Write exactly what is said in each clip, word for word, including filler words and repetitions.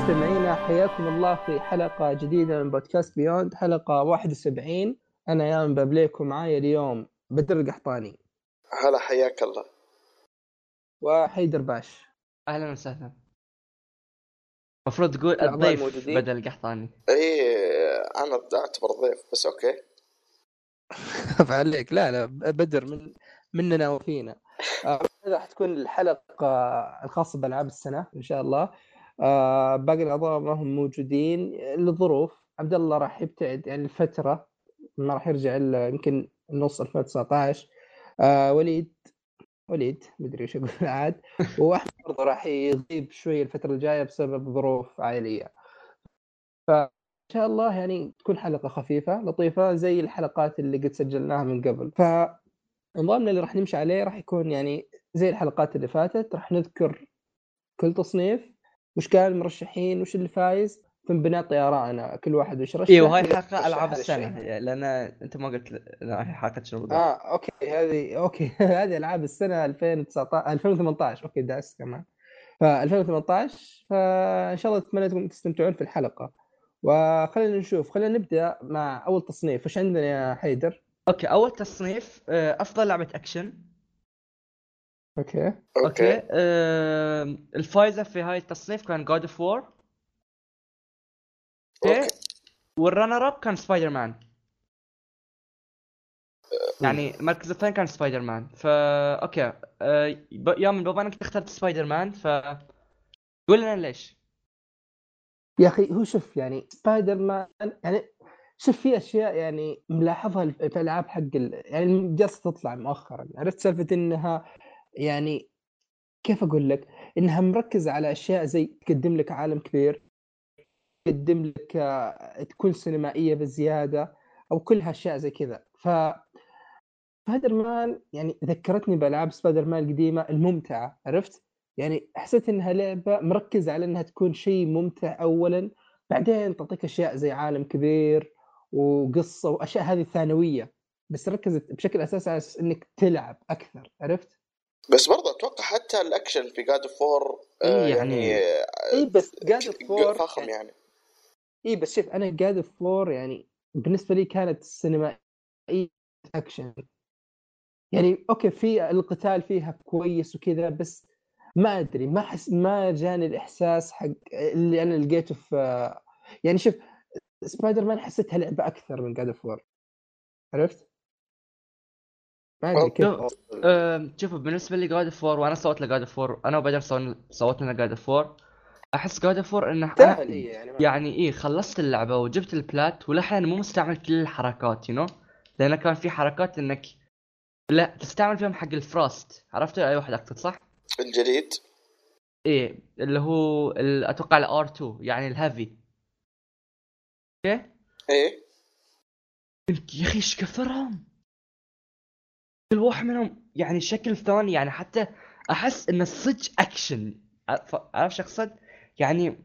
مستمعينا حياكم الله في حلقة جديدة من بودكاست بيوند، حلقة واحد وسبعين. أنا يا بابليكم معايا اليوم بدر القحطاني. هلا حياك الله. وحيدر باش. أهلا وسهلا. مفروض تقول الأعضاء الضيف الموجودين. بدل القحطاني. ايه انا اعتبر ضيف بس اوكي. فعليك لا لا بدر من مننا وفينا. آه، راح تكون الحلقة الخاصة بألعاب السنة إن شاء الله. آه، باقي الأعضاء ما هم موجودين للظروف. عبد الله راح يبتعد يعني الفترة، ما راح يرجع إلا يمكن نص ألفين وتسعة عشر. آه، وليد وليد مدري ايش اقول عاد. واحمد برضه راح يغيب شوي الفتره الجايه بسبب ظروف عائليه. فان شاء الله يعني تكون حلقه خفيفه لطيفه زي الحلقات اللي قد سجلناها من قبل. فنظامنا اللي راح نمشي عليه راح يكون يعني زي الحلقات اللي فاتت، راح نذكر كل تصنيف وش كان المرشحين وش اللي فايز، ثم بنعطي آراءنا كل واحد وش رشح. إيه وهاي وليش حلقة رشح ألعاب هذا الشيء. السنة، لأن أنت ما قلت لا هي حلقة شنو بالضبط. اه اوكي هذه اوكي هذه العاب السنه ألفين وتسعة عشر ألفين وثمانية عشر. اوكي داس كمان ف ألفين وثمانية عشر. فان شاء الله اتمنى انكم تستمتعون في الحلقه. وخلينا نشوف، خلينا نبدا مع اول تصنيف. وش عندنا يا حيدر؟ أوكي، أول تصنيف آه، أفضل لعبة أكشن. اوكي أوكي, اوكي. آه، الفايزة في هاي التصنيف كان God of War. اوكي. أوكي. والرنر أب كان سبايدر مان. يعني المركز الثاني كان سبايدر مان. فا أوكي آه، ب- يا من بابا أنك اخترت سبايدر مان، فقول لنا ليش. يا اخي هو شوف يعني سبايدر مان يعني شوف في اشياء يعني ملاحظها في العاب حق ال... يعني جالسه تطلع مؤخرا. عرفت سالفه انها يعني كيف اقول لك انها مركزه على اشياء زي تقدم لك عالم كبير، تقدم لك آه، تكون سينمائيه بزياده، او كل هالاشياء زي كذا. ف سبايدر مان يعني ذكرتني بالعاب سبايدر مان القديمه الممتعه. عرفت يعني حسيت انها لعبه مركزه على انها تكون شيء ممتع اولا، بعدين تعطيك اشياء زي عالم كبير وقصه واشياء هذه ثانويه، بس ركزت بشكل اساسي على أساس انك تلعب اكثر. عرفت؟ بس برضه اتوقع حتى الاكشن في جاد فور إيه يعني يعني آه، اي بس جاد اوف ج- فور فخم يعني يعني. اي بس شوف انا جاد اوف فور يعني بالنسبه لي كانت سينمائيه اكشن. يعني اوكي في القتال فيها كويس وكذا، بس ما ادري ما حس ما جاني الاحساس حق اللي انا لقيته في يعني شوف سبايدر مان حسيتها لعبه اكثر من جاد اوف وور. عرفت؟ ما ادري كيف شوف اوصل. أه شوف بالنسبة لي God of War، وأنا صوت لGod of War، أنا وبدر صوت صوتنا لGod of War. أحس God of War إنه أنا تاهل هي يعني ما. يعني إيه خلصت اللعبة وجبت البلات ولحين مو مستعمل كل الحركات يو نو لأن كان في حركات إنك لا تستعمل فيهم حق الفروست. عرفت أي واحد أقصد صح؟ الجديد. إيه اللي هو ال- أتوقع ال آر تو يعني الهافي. أوكي ايه يا أخي إيش كثرهم كل واحد منهم يعني شكل ثاني، يعني حتى أحس إن الصج أكشن. عارف عارف شو أقصد يعني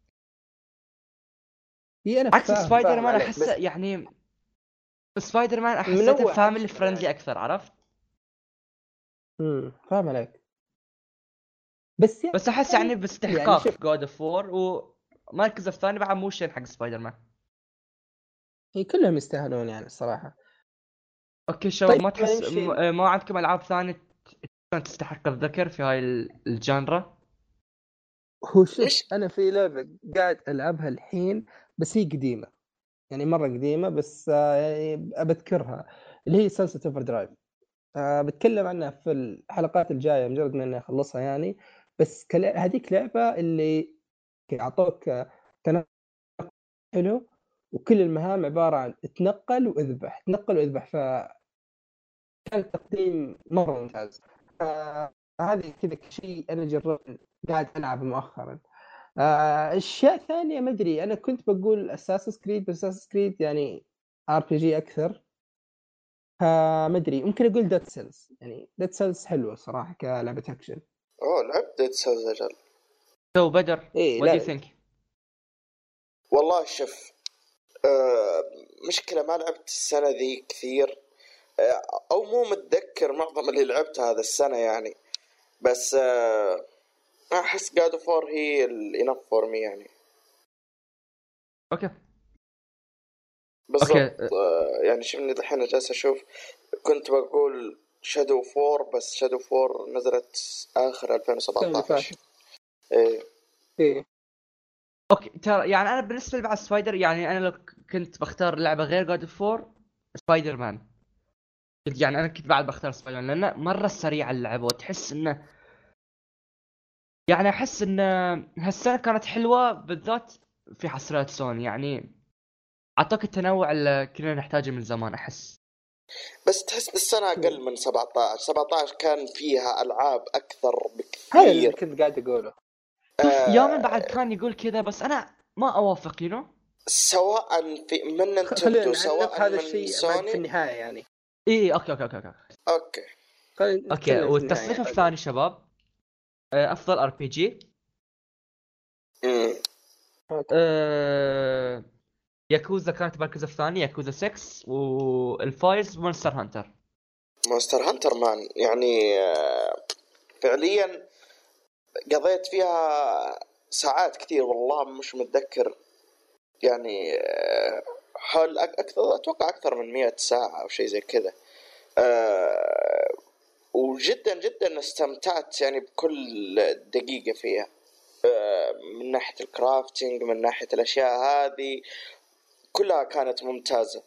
هي انا عكس فاهم سبايدر فاهم مان. عليك احسه بس يعني سبايدر مان احسيته منوع فاميلي اكشن فريندلي يعني. اكثر. عرفت؟ امم فاهم عليك بس بس احس يعني يعني يعني باستحقاق شوف جود اوف وور، ومركز الثاني بعد مو شين حق سبايدر مان. هي كلهم يستاهلون يعني الصراحه. اوكي شباب، طيب ما ما تحس نمشي. م- ما عندكم العاب ثانيه تستحق الذكر في هاي ال- الجانرا؟ هو شوف مش انا في لعبه قاعد العبها الحين بس هي قديمه، يعني مره قديمه بس آه، يعني أبذكرها، اللي هي سلسله اوفر درايف. آه، بتكلم عنها في الحلقات الجايه مجرد ما اني اخلصها يعني. بس كلا... هذيك لعبه اللي اعطوك آه، تنقل حلو، وكل المهام عباره عن تنقل واذبح تنقل واذبح، فكان التقديم مره ممتاز. آه، هذه كذا شيء انا جربت قاعد العب مؤخرا. آه، اشياء ثانيه ما ادري، انا كنت بقول اساسس كريد بس اساسس كريد يعني ار بي جي اكثر. فما ادري ممكن اقول ديد سيلز، يعني ديد سيلز حلوه صراحه كلعبه اكشن. اوه لعبت ديد سيلز اجل. سو بدر ايه وات دو يو لا ثينك؟ والله شوف آه مشكلة ما لعبت السنة ذي كثير، آه او مو متذكر معظم اللي لعبته هذا السنة يعني. بس آه احس جاد فور هي الانف فور مي يعني. اوكي بالضبط. اوكي آه يعني شوفني الحين جالس اشوف، كنت بقول شادو فور، بس شادو فور نزلت اخر ألفين وسبعطعش. ايه ايه اوكي ترى يعني انا بالنسبه لي بعد سبايدر، يعني انا لو كنت بختار لعبه غير جود اوف فور، سبايدر مان. يعني انا كنت بعد بختار سبايدر مان لانه مره سريع اللعبه، وتحس انه يعني احس ان هالسنه كانت حلوه بالذات في حصريات سوني، يعني اعطاك التنوع اللي كنا نحتاجه من زمان احس. بس تحس السنة اقل من سبعطعش. سبعطعش كان فيها العاب اكثر هذا اللي بكثير. كنت قاعد اقوله. شوف يا من بعد آه كان يقول كذا، بس انا ما اوافق يو نو. سواء في من خ- خلينا نينتندو نعلق سواء هذا من الشيء بعد في سوني. النهايه يعني. ايه اوكي اوكي اوكي اوكي اوكي. خلينا اوكي. نتكلم في النهايه والتصنيف بعدين. الثاني شباب، آه، افضل ار بي جي، امم ياكوزا كانت المركز الثاني، ياكوزا ستة، والفايز مونستر هانتر. مونستر هانتر مان يعني آه فعليا قضيت فيها ساعات كثير والله مش متذكر يعني. آه، حول أك- أكثر أتوقع أكثر من مئة ساعة أو شيء زي كذا. آه، وجدا جدا استمتعت يعني بكل دقيقة فيها. آه، من ناحية الكرافتنج، من ناحية الأشياء هذه كلها كانت ممتازة.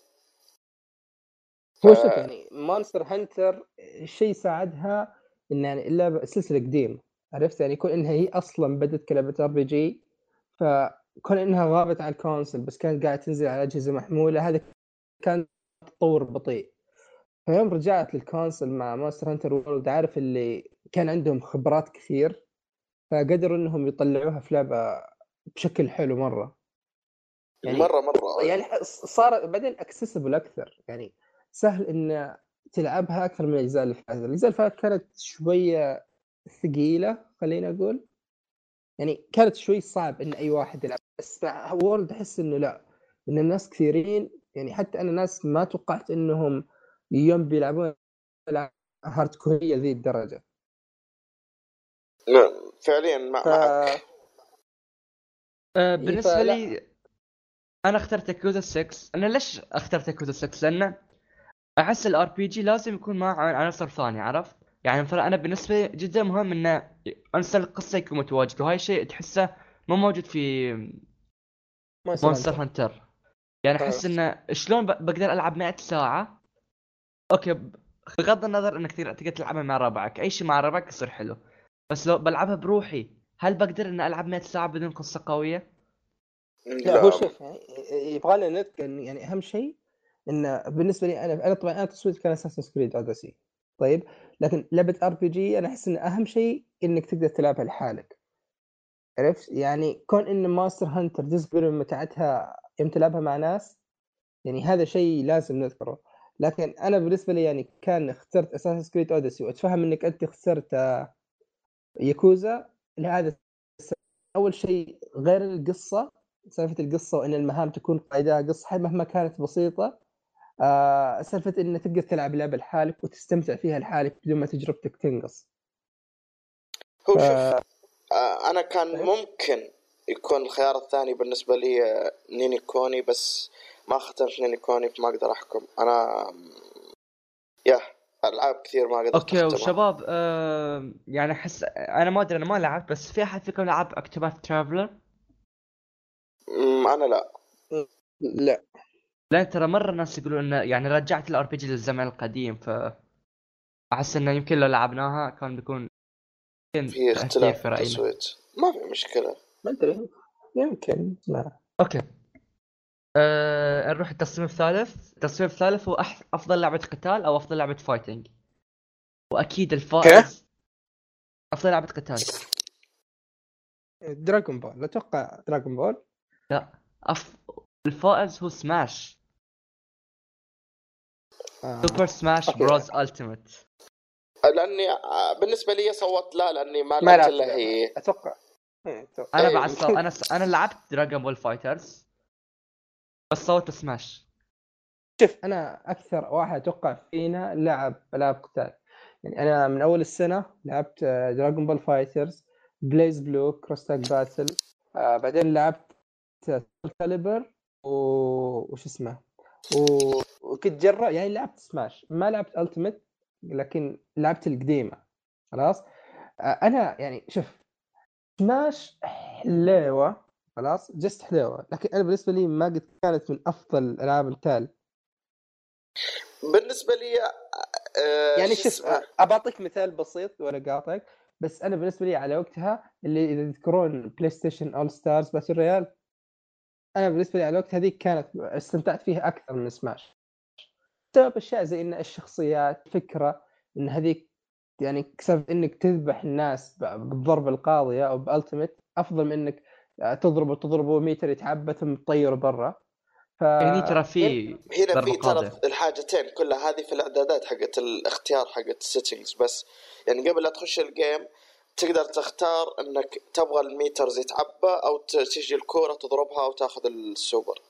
هو شوف ف- يعني مونستر هانتر الشيء ساعدها ان يعني اللعبه سلسله قديمه، عرفت يعني كون انها هي اصلا بدت كلعبه ار بي جي، فكون انها غابت عن الكونسل بس كانت قاعده تنزل على اجهزه محموله، هذا كان تطور بطيء. فيوم رجعت للكونسل مع مونستر هانتر وورلد، عارف اللي كان عندهم خبرات كثير، فقدروا انهم يطلعوها في لعبه بشكل حلو مره. يعني مرة مرة يعني صار بعدين اكسسبل اكثر، يعني سهل ان تلعبها اكثر من الاجزاء اللي فاتت. الاجزاء اللي فاتت كانت شويه ثقيله خلينا اقول، يعني كانت شوي صعب ان اي واحد يلعب. بس مع وورلد احس انه لا، ان الناس كثيرين، يعني حتى انا ناس ما توقعت انهم يوم بيلعبون هارد كورية ذي الدرجه. نعم، فعليا مع ف معك. آه، إيه، بالنسبه فلا لي انا اخترت ياكوزا ستة. انا ليش اخترت ياكوزا ستة؟ لان احس الار بي جي لازم يكون معه عناصر ثانيه، عرفت يعني. مثلا انا بالنسبه لي جدا مهم ان عنصر القصه يكون متواجد، وهاي شيء تحسه مو موجود في مونستر مونستر هانتر. هانتر. يعني آه. احس انه شلون ب- بقدر العب مئة ساعه. اوكي ب- بغض النظر انك تقدر تقدر تلعبها مع ربعك، اي شيء مع ربعك يصير حلو، بس لو بلعبها بروحي هل بقدر ان العب مئة ساعه بدون قصه قويه؟ لا هو لا شوف يعني يبغى لنا نتكلم، يعني اهم شيء ان بالنسبه لي انا انا طبعا انا تصويت كان اساسن كريد اوديسي. طيب لكن لعبه ار بي جي انا احس ان اهم شيء انك تقدر تلعبها لحالك، عرفت يعني. كون ان ماستر هانتر جزء من متعتها يوم تلعبها مع ناس، يعني هذا شيء لازم نذكره. لكن انا بالنسبه لي يعني كان اخترت اساسن كريد اوديسي، واتفهم انك انت اخترت آه، ياكوزا لهذا. اول شيء غير القصه، سالفه القصه وان المهام تكون قاعدها قصه مهما كانت بسيطه. آه سالفه ان تقدر تلعب لعبه لحالك وتستمتع فيها لحالك بدون ما تجربتك تنقص. هو ف... شوف، آه أنا كان ممكن يكون الخيار الثاني بالنسبة لي آه، نيني كوني، بس ما اخترت نيني كوني فما أقدر أحكم أنا. يا ألعاب كثير ما قدرت اوكي أختمها. وشباب، آه يعني احس انا ما ادري، انا ما لعبت، بس في احد فيكم لعب اكتوباث ترافلر؟ أمم، أنا لا. لا لان ترى مره الناس يقولون انه يعني رجعت الار بي جي للزمن القديم، ف احس انه يمكن لو لعبناها كان بيكون يمكن في تاثير اختلاف في راينا. بالتصويت، ما في مشكلة. ما ادري، يمكن لا. اوكي. أه نروح التصميم الثالث. التصميم الثالث هو أح... افضل لعبه قتال او افضل لعبه فايتنج، واكيد كيف؟ الفائز افضل لعبه قتال. دراغون بول، اتوقع دراغون بول. لا، أف... الفائز هو سماش، آه. سوبر سماش اوكي بروز التيمت. لأني آه، بالنسبة لي صوت لا، لأني ما ما لعبت لعبت إلا اللعبه هي. اتوقع. إيه، أتوقع. انا أي بعد صو... يمكن. انا س... انا لعبت دراجون بول فايترز بس صوت سماش. شوف انا اكثر واحد اتوقع فينا لعب العاب قتال، يعني انا من اول السنه لعبت دراغون بول فايترز، بليز بلو، كروس تاج باتل، آه بعدين لعبت لعبت كاليبر وش اسمه وكنت جرب يعني لعبت سماش ما لعبت التيمت لكن لعبت القديمه خلاص. انا يعني شوف سماش حلوه خلاص جست حلوه لكن انا بالنسبه لي ما قد كانت من افضل العاب التال بالنسبه لي آه يعني شو شوف اسمه ابعطيك مثال بسيط ولا قاطعك بس انا بالنسبه لي على وقتها اللي اذا تذكرون بلاي ستيشن اول ستارز باتل رويال انا بالنسبه لي على الوقت هذيك كانت استمتعت فيها اكثر من سماش بسبب اشياء زي ان الشخصيات فكره ان هذيك يعني كسبت انك تذبح الناس بالضربه القاضيه او بالتيميت افضل من انك تضربه تضربه ميتر يتعبى ثم تطيره برا. ف هني ترى يعني في هنا ضربة في ترى قاضية. الحاجتين كلها هذه في الاعدادات حقت الاختيار حقت السيتنجز بس، يعني قبل لا تخش الجيم تقدر تختار انك تبغى الميترز يتعبى او تجي الكوره تضربها او تاخذ السوبر.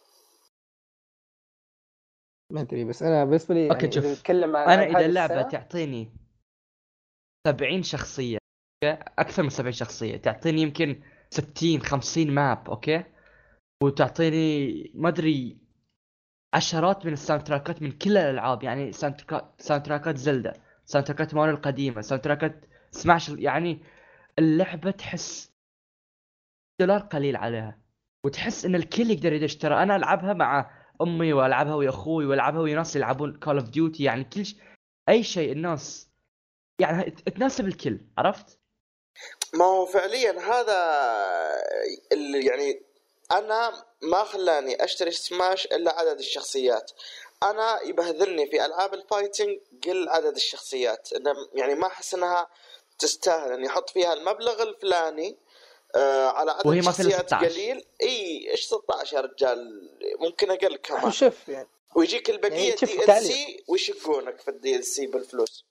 ما ادري بس انا بالنسبه لي اوكي يعني اذا شوف، نتكلم عن انا العاب اذا هذه اللعبة السنه تعطيني سبعين شخصية، أوكي؟ اكثر من سبعين شخصية، تعطيني يمكن ستين خمسين ماب، اوكي، وتعطيني ما ادري عشرات من الساوند تراكات من كل الالعاب، يعني ساوند تراكات ساوند تراكات زلدة، ساوند تراكات ماريو القديمة، ساوند تراكات سماش، يعني اللعبة تحس دولار قليل عليها، وتحس ان الكل يقدر يدش. ترى انا العبها مع امي والعبها ويا اخوي والعبها ويا ناس يلعبون كول اوف ديوتي، يعني كل ش... اي شيء الناس يعني تناسب الكل، عرفت؟ ما هو فعليا هذا اللي يعني انا ما خلاني اشتري سماش الا عدد الشخصيات. انا يبهذلني في العاب الفايتنج قل عدد الشخصيات، يعني ما احس انها تستاهل اني احط فيها المبلغ الفلاني آه على عدد وهي ما في الا شخصيات ستة عشر. قليل. اي ايش ستة عشر يا رجال، ممكن اقل كمان. شوف يعني ويجيك البقيه يعني شوف دي ال تعليق سي ويشقونك في الدي ال سي بالفلوس.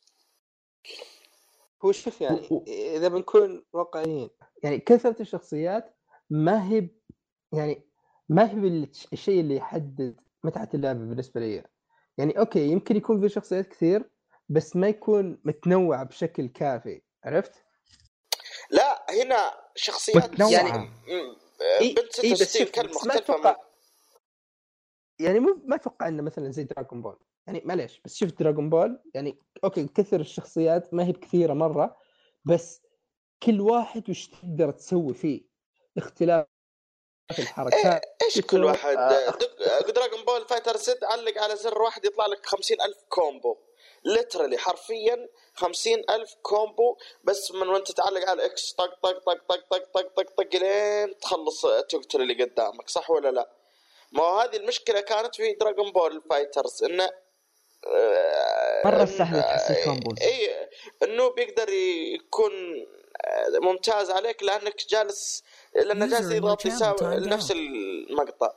هو شوف و... يعني و... اذا بنكون واقعيين يعني كثرة الشخصيات ما هي يعني ما هي الشيء اللي يحدد متعة اللعبة بالنسبة لي. يعني اوكي يمكن يكون في شخصيات كثير بس ما يكون متنوع بشكل كافي، عرفت؟ لا هنا شخصيات يعني متنوعة. اي بنت اي ستة بس وستين شوف كلمة بس ما مختلفة من... اتوقع يعني مو ما اتوقع انه مثلا زي دراغون بول يعني معليش بس شوف دراغون بول يعني اوكي كثر الشخصيات ما هي بكثيرة مرة بس كل واحد وش تقدر تسوي فيه اختلاف إيه الحركات ايش كل واحد اخت... دق... دراغون بول فايتر زد علق على زر واحد يطلع لك خمسين ألف كومبو، لترالي حرفيا خمسين ألف كومبو بس من وانت تعلق على اكس طق طق طق طق طق طق طق طق لين تخلص تقتل اللي قدامك، صح ولا لا؟ ما هذه المشكلة كانت في دراغون بول فايترز انه مرة إن... سهل تحصل كومبوز. اي انه بيقدر يكون ممتاز عليك لانك جالس لانه جالس يضغط يساوي نفس المقطع.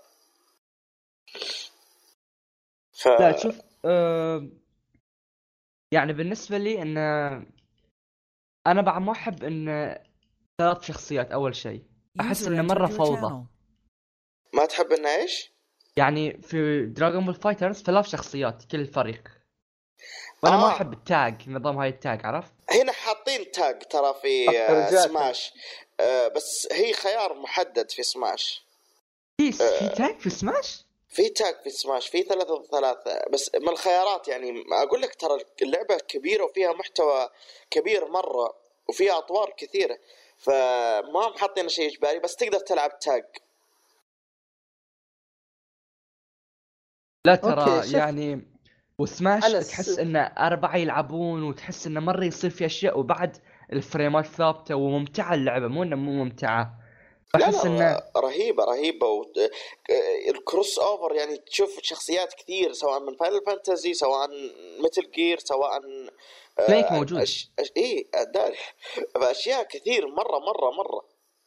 ف... لا شوف، أه... يعني بالنسبة لي ان انا بعد ما احب ان ثلاث شخصيات. اول شيء احس انه مرة فوضى. ما تحب انه ايش؟ يعني في دراغون بول فايترز ثلاث شخصيات كل فريق، وانا ما اه احب التاج، نظام هاي التاج، عرفت؟ هنا حاطين تاج ترى في آه، درجات سماش، آه، بس هي خيار محدد في سماش. في في تاج في سماش؟ في تاج في سماش في ثلاثة ضد ثلاثة بس من الخيارات. يعني اقول لك ترى اللعبة كبيرة وفيها محتوى كبير مرة وفيها اطوار كثيرة، فما هم حاطين شيء اجباري بس تقدر تلعب تاج. لا اوكي ترى شوف يعني، وسماش انا تحس س... ان اربعة يلعبون وتحس انه مرة يصير في اشياء، وبعد الفريمات ثابتة وممتعة اللعبة، مو انه مو ممتعة. لا بحس انه لا رهيبة رهيبة و... الكروس اوفر يعني تشوف شخصيات كثير سواء من فاينل فانتزي سواء مثل جير سواء سنيك آه، موجود. أش... أش... ايه داري اشياء كثير مرة مرة مرة.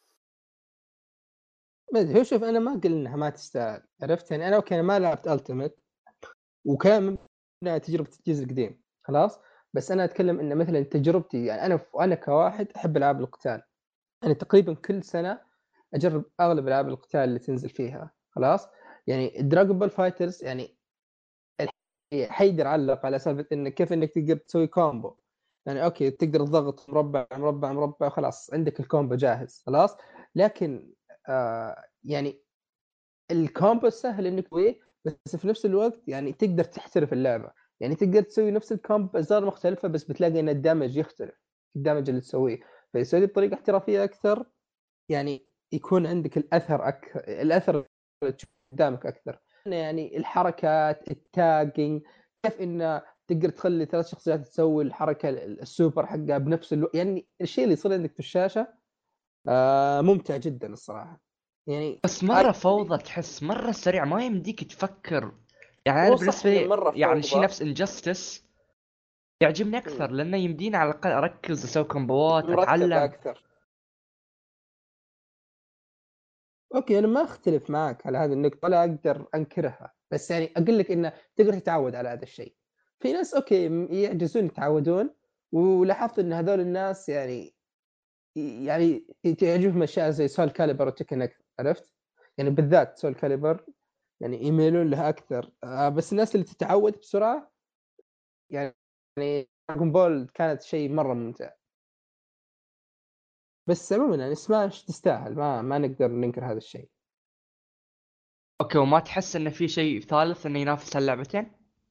ما ادري هو شوف انا ما اقول انها ما تستاهل، عرفت؟ يعني انا اوكي أنا ما لعبت التيمت وكان من تجربة الجزء القديم خلاص، بس انا اتكلم ان مثلا تجربتي يعني انا انا كواحد احب العاب القتال، يعني تقريبا كل سنة اجرب اغلب العاب القتال اللي تنزل فيها خلاص. يعني دراغون بول فايترز يعني حيدر علق على سالفه انه كيف انك تقدر تسوي كومبو، يعني اوكي تقدر تضغط مربع مربع مربع خلاص عندك الكومبو جاهز خلاص. لكن آه يعني الكومبو سهل انك تسويه، بس في نفس الوقت يعني تقدر تحترف اللعبه، يعني تقدر تسوي نفس الكومب بازار مختلفه، بس بتلاقي ان الدمج يختلف، الدمج اللي تسويه فيسوي بطريقه احترافيه اكثر، يعني يكون عندك الاثر اكثر، الاثر قدامك اكثر، يعني الحركات التاجينج، كيف انه تقدر تخلي ثلاث شخصيات تسوي الحركه السوبر حقها بنفس الوقت، يعني الشيء اللي يصير عندك في الشاشه آه ممتع جدا الصراحه يعني. بس مرة فوضى، تحس مرة سريع، ما يمديك تفكر. يعني أنا هو صح بالنسبة انه لي مره يعني شيء فوضى. نفس انجستس يعجبني أكثر، لأنه يمديني على الأقل أركز، أسوي كومبوات، مرتب أتعلم. اكثر. اوكي انا ما اختلف معك على هذه النقطه، ولا اقدر انكرها، بس يعني اقول لك انه تقدر تتعود على هذا الشيء. في ناس اوكي م- يعجزون يتعودون، ولاحظت ان هذول الناس يعني يعني يعجبهم اشياء زي سول كاليبر وتكن أكثر، عرفت؟ يعني بالذات سول كاليبر يعني يميلون لها اكثر، آه بس الناس اللي تتعود بسرعه يعني يعني دراغون بول كانت شيء مره ممتع. بس عموما يعني سماش تستاهل، ما ما نقدر ننكر هذا الشيء. أوكي، وما تحس إن في شيء ثالث إنه ينافس اللعبتين؟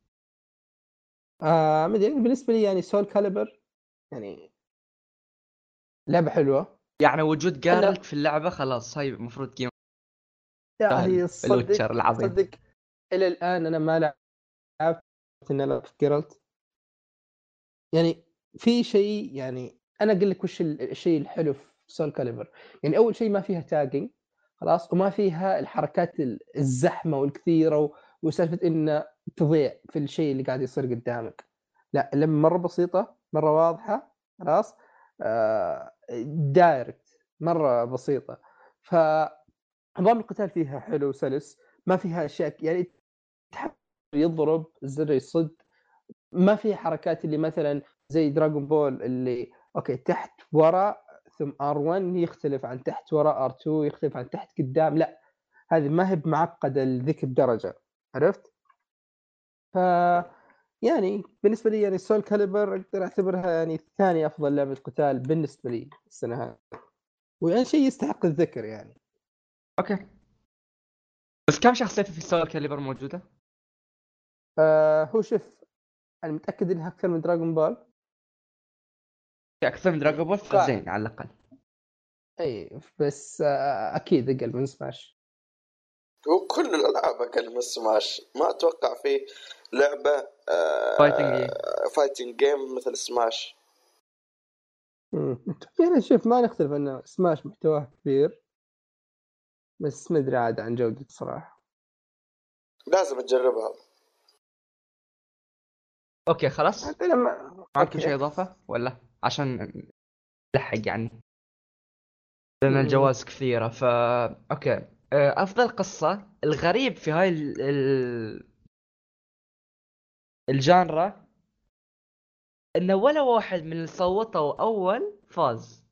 آه مدري يعني بالنسبه لي يعني سول كاليبر يعني لعبه حلوه. يعني وجود انا جارلت في اللعبة خلاص، هاي المفروض جيم يا سهل. هي صدق الوتشر العظيم. صدق الى الان انا ما لعبت ان العب جيرالت، يعني في شيء يعني انا اقول لك وش ال- الشيء الحلو في سول كاليبر. يعني اول شيء ما فيها تاجينج خلاص، وما فيها الحركات ال- الزحمه والكثيره و- وسالفه ان تضيع في الشيء اللي قاعد يصير قدامك. لا اللعبه مره بسيطه مره واضحه خلاص، آه دايركت مره بسيطه. فنظام القتال فيها حلو وسلس، ما فيها اشياء يعني تحب يضرب الزر يصد، ما في حركات اللي مثلا زي دراغون بول اللي اوكي تحت وراء ثم ار واحد يختلف عن تحت وراء ار اثنين يختلف عن تحت قدام، لا هذه ما هي بمعقده لذيك الدرجه، عرفت؟ ف يعني بالنسبه لي يعني سول كاليبر اقدر اعتبرها يعني ثاني افضل لعبه قتال بالنسبه لي السنه هذه، ويعني شيء يستحق الذكر يعني. أوكي، بس كم شخصية في سول كاليبر موجودة؟ آه هو شوف انا متاكد انها اكثر من دراغون بول. أكثر من دراغون بول اتوقع فزين على الأقل. اي بس آه اكيد اقل من سماش. هو كل الألعاب أقل من سماش، ما أتوقع في لعبة فايتنج إيه. آه فايتنج جيم مثل سماش. امم يعني شوف ما نختلف انه سماش محتواه كبير، بس ما ادري عاد عن جودة صراحة. لازم تجربها. أوكي خلاص، ما انا ما عندكم اوكي. شيء إضافة ولا؟ عشان نلحق يعني، لأن أمم. الجواز كثيرة. فا أوكي. آه، أفضل قصة. الغريب في هاي ال... ال... الجانرا إنه ولا واحد من اللي صوتوا أول فاز.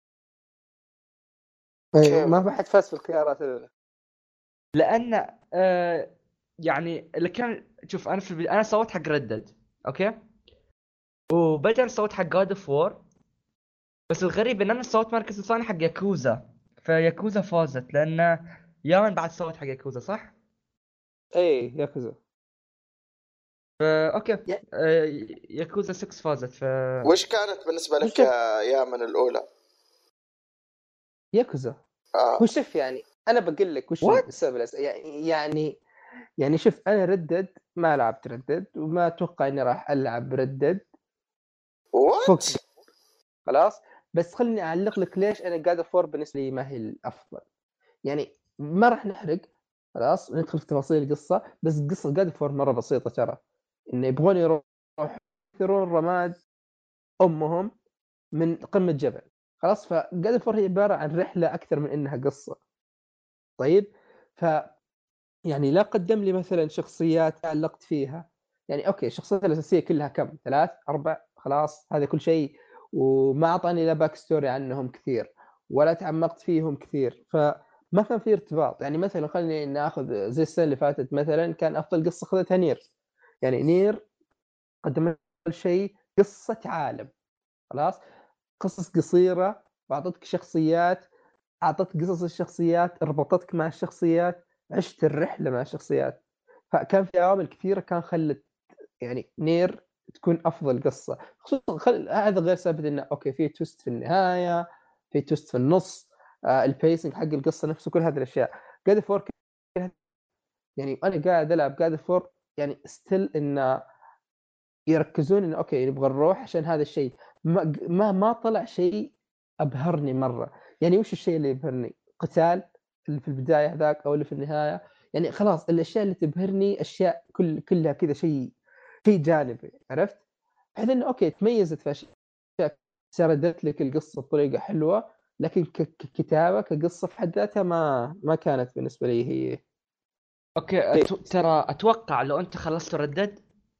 اي كيف؟ ما في احد فاز في الخيارات الاولى. لأن آه يعني اللي كان، شوف أنا في البداية أنا صوت حق ردد، أوكي، وبعدين صوت حق جاد اوف وور. بس الغريب إن أنا صوت مركز الثاني حق ياكوزا، فياكوزا فازت لأن يامن بعد صوت حق ياكوزا، صح؟ اي ياكوزا. فا أوكي. يا آه ياكوزا ستة فازت. ف وش كانت بالنسبة هو لك شوف يا يا من الأولى؟ ياكوزا. آه. هو شوف يعني انا بقول لك وش وات؟ السبب الأس... يعني يعني يعني شوف انا ردد ما لعبت ردد، وما اتوقع اني راح العب ردد وات؟ فك خلاص. بس خليني اعلق لك ليش انا جاد اوف وور بالنسبه لي ما هي الافضل. يعني ما راح نحرق خلاص ندخل في تفاصيل القصه، بس قصه جاد فور مره بسيطه ترى، انه يبغون يروحوا يكثرون رماد امهم من قمه جبل خلاص. فجاد فور هي عباره عن رحله اكثر من انها قصه. طيب ف يعني لا قدم لي مثلا شخصيات تعلقت فيها، يعني اوكي الشخصيات الاساسيه كلها كم ثلاث اربع خلاص هذا كل شيء، وما اعطاني لا باك ستوري عنهم كثير ولا تعمقت فيهم كثير، فما كان في ارتباط. يعني مثلا خليني ناخذ زي السنه اللي فاتت مثلا كان افضل قصه اخذتها نير، يعني نير قدمت شيء قصه عالم خلاص، قصص قصيره واعطتك شخصيات، اعطتك قصص الشخصيات ربطتك مع الشخصيات، عشت الرحله مع الشخصيات. فكان في عوامل كثيره كان خلت يعني نير تكون افضل قصه، خصوصا خل... هذا غير سالفه انه اوكي في تويست في النهايه، في تويست في النص، آه البيسنج حق القصه نفسه، كل هذه الاشياء. جاد فور يعني انا قاعد العب جاد فور يعني ستيل انه يركزون انه اوكي نبغى نروح عشان هذا الشيء، ما ما, ما طلع شيء ابهرني مره. يعني وش الشيء اللي يبهرني؟ قتال اللي في البدايه هذاك او اللي في النهايه؟ يعني خلاص الاشياء اللي تبهرني اشياء كل كلها كذا شيء شيء جانبي، عرفت؟ بحيث انه اوكي تميزت في اشياء، سردت لك القصه بطريقه حلوه، لكن ككتابه كقصه في حد ذاتها ما ما كانت بالنسبه لي هي. اوكي أتو... ترى اتوقع لو انت خلصت ردد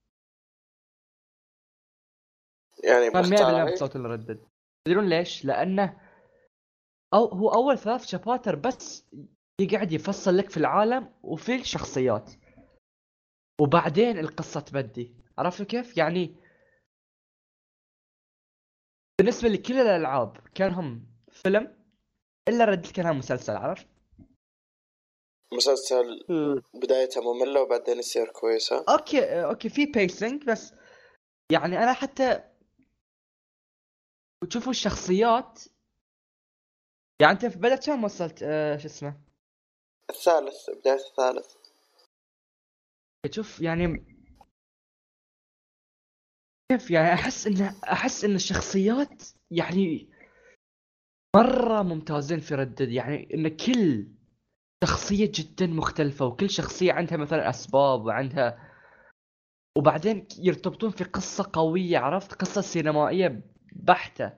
يعني كان مية بالمية بختار بصوت الردد. تدرون ليش؟ لانه أو هو اول ثلاث شاباتر بس يقعد يفصل لك في العالم وفي الشخصيات، وبعدين القصه تبدي. عرفت كيف؟ يعني بالنسبه لكل الالعاب كانهم فيلم، الا ردد كانها مسلسل. عرفت؟ مسلسل بدايته مملة وبعدين يصير كويسة. اوكي اوكي في بيسنج، بس يعني انا حتى تشوفوا الشخصيات. يعني انت في بدأت كم وصلت آه شو اسمه؟ الثالث، بداية الثالث. تشوف يعني كيف، يعني احس ان احس ان الشخصيات يعني مره ممتازين في ردد. يعني ان كل شخصيه جدا مختلفه، وكل شخصيه عندها مثلا اسباب وعندها، وبعدين يرتبطون في قصه قويه. عرفت؟ قصه سينمائيه بحته.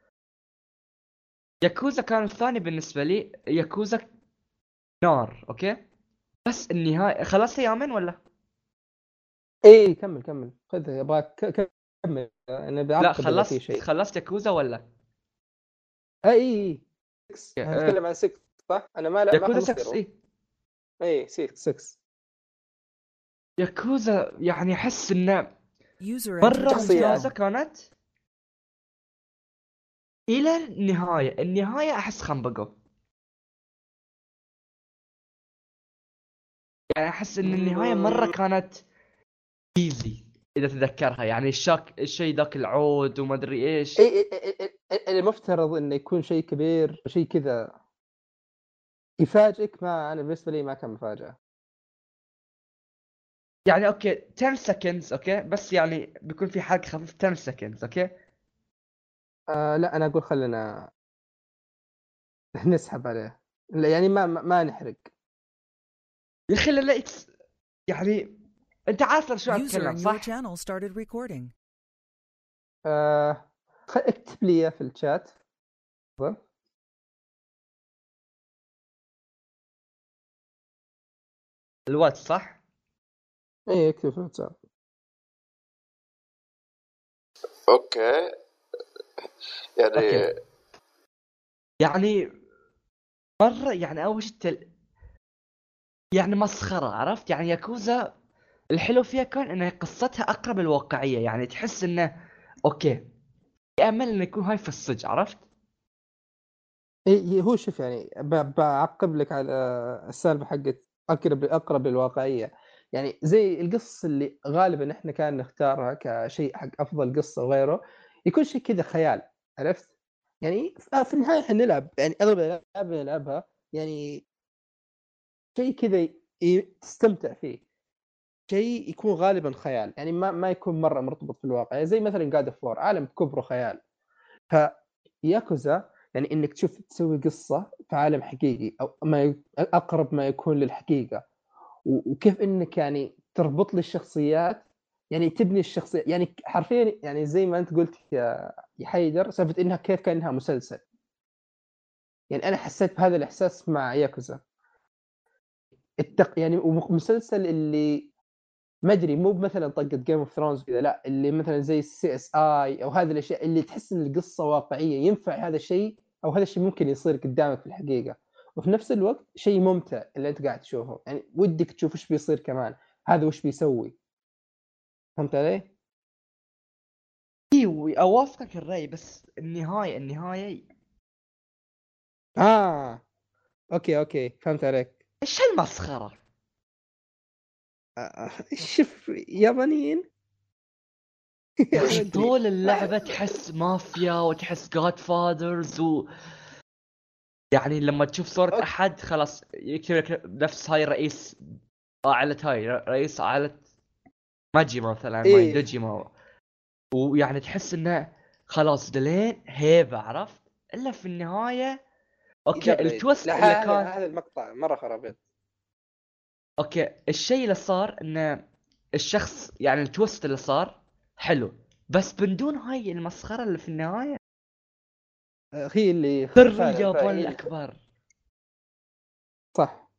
ياكوزا كان الثاني بالنسبه لي. ياكوزا نار اوكي، بس النهايه خلاص يا من ولا ايه كمل كمل خذ ابغاك ك- كمل انا لا؟ بعقب اذا في خلصت شيء. خلصت ياكوزا ولا اي اي ستة، انا آه، اتكلم عن ستة صح؟ انا ما لا ما ياكوزا خلصت ستة. زيرو. ايه اي ستة. ياكوزا يعني احس انه User entered مرة your شخصيات. ممتازة channel. كانت إلى النهاية. النهاية أحس خنبقوا. يعني أحس إن النهاية مرة مم، كانت ايزي إذا تذكرها. يعني الشاك الشيء ذاك العود وما أدري إيش. اي اي اي اي- اي- المفترض انه يكون شيء كبير، شيء كذا يفاجئك. ما انا بالنسبه لي ما كان مفاجاه. يعني أوكي عشرة seconds أوكي، بس يعني بيكون في حرق خفيف عشرة seconds أوكي. آه لا انا اقول خلينا نسحب عليه. لا يعني ما ما, ما نحرق. يا أخي لا إكس، يعني أنت عارف شو User أتكلم in your صح؟ channel started recording. آه خ- اكتب لي إياه في الشات. تفضل. الواتس صح؟ اي اكتب في الواتساب. اوكي يعني أوكي يعني مرة يعني أول شيء تل... يعني مسخرة. عرفت؟ يعني ياكوزا الحلو فيها كان انها قصتها اقرب الواقعيه. يعني تحس انه اوكي في امل انه يكون هاي في الصج. عرفت؟ اي هو شوف يعني ب- بعقب لك على السالفه حقت اقرب اقرب للواقعيه. يعني زي القصص اللي غالبا احنا كان نختارها كشيء حق افضل قصه وغيره، يكون شيء كذا خيال. عرفت؟ يعني في النهايه حنلعب يعني اغلب الالعاب اللي نلعبها يعني شيء كذا ي- تستمتع فيه، شيء يكون غالبا خيال، يعني ما ما يكون مره مرتبط في الواقع. يعني زي مثلا جاد اوف وور عالم كبره خيال. فياكوزا يعني انك تشوف تسوي قصه في عالم حقيقي او ما ي... اقرب ما يكون للحقيقه، و... وكيف انك يعني تربط لي الشخصيات، يعني تبني الشخصيه، يعني حرفيا يعني زي ما انت قلت يا يا حيدر، سالفه انها كيف كانها مسلسل. يعني انا حسيت بهذا الاحساس مع ياكوزا التق... يعني مسلسل اللي ما ادري مو مثلا طقه جيم اوف ثرونز كذا، لا اللي مثلا زي السي اس اي او هذه الاشياء اللي تحس ان القصه واقعيه، ينفع هذا الشيء او هذا الشيء ممكن يصير قدامك في الحقيقه، وفي نفس الوقت شيء ممتع اللي انت قاعد تشوفه، يعني ودك تشوف ايش بيصير كمان، هذا وش بيسوي. فهمت علي؟ ايوه اوافقك الراي، بس النهايه النهايه اه اوكي اوكي فهمت عليك. ايش هالمسخره؟ آه، شوف يابانيين. يا اخي طول اللعبه تحس مافيا وتحس جاد فاذرز و يعني لما تشوف صورة احد خلاص يكتب لك نفس هاي رئيس عائلة، هاي رئيس عائلة ماجيما مثلا، ماي إيه. دوجيما، ويعني تحس انه خلاص دلين هيبة، عرفت؟ الا في النهاية اوكي لا بعيد، التويست لا اللي هذا كان هذا المقطع مره خرابيط. اوكي الشيء اللي صار انه الشخص يعني التويست اللي صار حلو، بس من دون هاي المسخرة اللي في النهاية. آه، هي اللي سر فعلا اليابان فعلا هي اللي الاكبر. صح.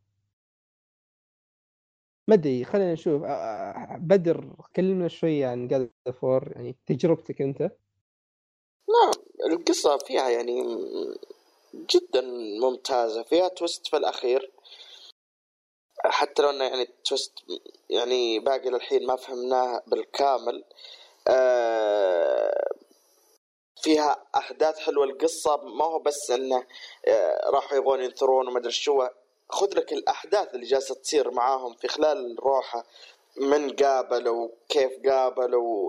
ما ادري، خلينا نشوف. آه، آه، بدر كلمنا شويه عن جاد فور، يعني تجربتك انت. نعم، القصة فيها يعني جدا ممتازة، فيها تويست في الأخير، حتى لو أنه يعني تويست يعني باقي للحين ما فهمناه بالكامل. آه فيها أحداث حلوة القصة، ما هو بس أنه آه راحوا يبغون ينثرون وما أدري شو. خذ لك الأحداث اللي جالسة تصير معاهم في خلال روحه، من قابلوا كيف قابلوا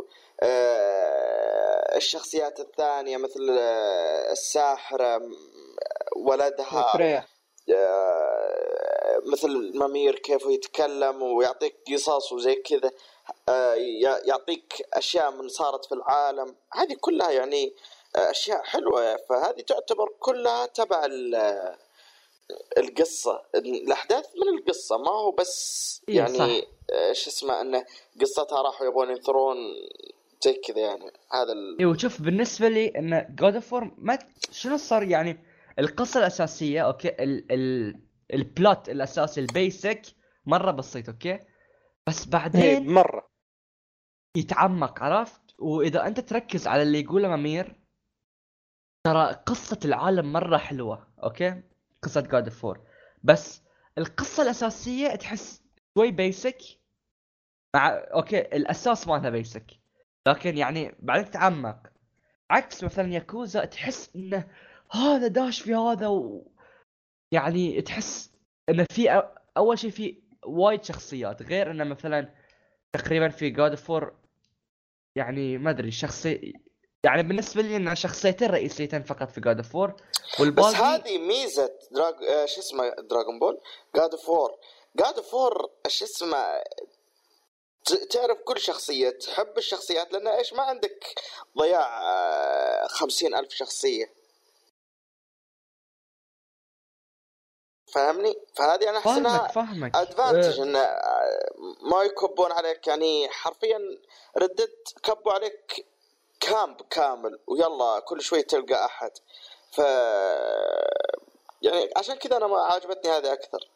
آه الشخصيات الثانية مثل آه الساحرة ولدها فريا. آه مثل مامير كيف يتكلم ويعطيك قصص وزي كذا، آه يعطيك أشياء من صارت في العالم هذه كلها، يعني أشياء حلوة. فهذه تعتبر كلها تبع القصة، الأحداث من القصة، ما هو بس إيه يعني صح. ايش اسمه انه قصتها راحوا يبون ينثرون زي كذا، يعني هذا ال... ايوه شوف بالنسبه لي ان جود اوف وور ما شنو صار يعني القصه الاساسيه اوكي ال ال البلوت الاساسي البيسك مره بسيط اوكي، بس اي بعدين مره. يتعمق، عرفت؟ واذا انت تركز على اللي يقوله مامير، ترى قصه العالم مره حلوه اوكي، قصه جود اوف وور، بس القصه الاساسيه تحس شوي بيسك، مع اوكي الاساس مالها بيسك، لكن يعني بعدين تتعمق. عكس مثلا ياكوزا تحس انه هذا داش في هذا و... يعني تحس انه في أ... اول شيء في وايد شخصيات، غير انه مثلا تقريبا في جاد فور يعني ما ادري شخصي، يعني بالنسبه لي ان شخصيتين رئيسيتين فقط في جاد فور بس والباقي. هذه ميزة دراج... آه شو اسمه دراغون بول جاد فور جاد فور شو اسمه ت- تعرف كل شخصية، تحب الشخصيات، لأن إيش ما عندك ضياع آه خمسين ألف شخصية، فاهمني؟ فهذه أنا أحس فاهمك إنها فاهمك أدفانتج، أه... إن ما يكبون عليك، يعني حرفيا ردت كبوا عليك كامب كامل ويلا كل شوي تلقى أحد. ف يعني عشان كذا أنا ما عجبتني هذه أكثر.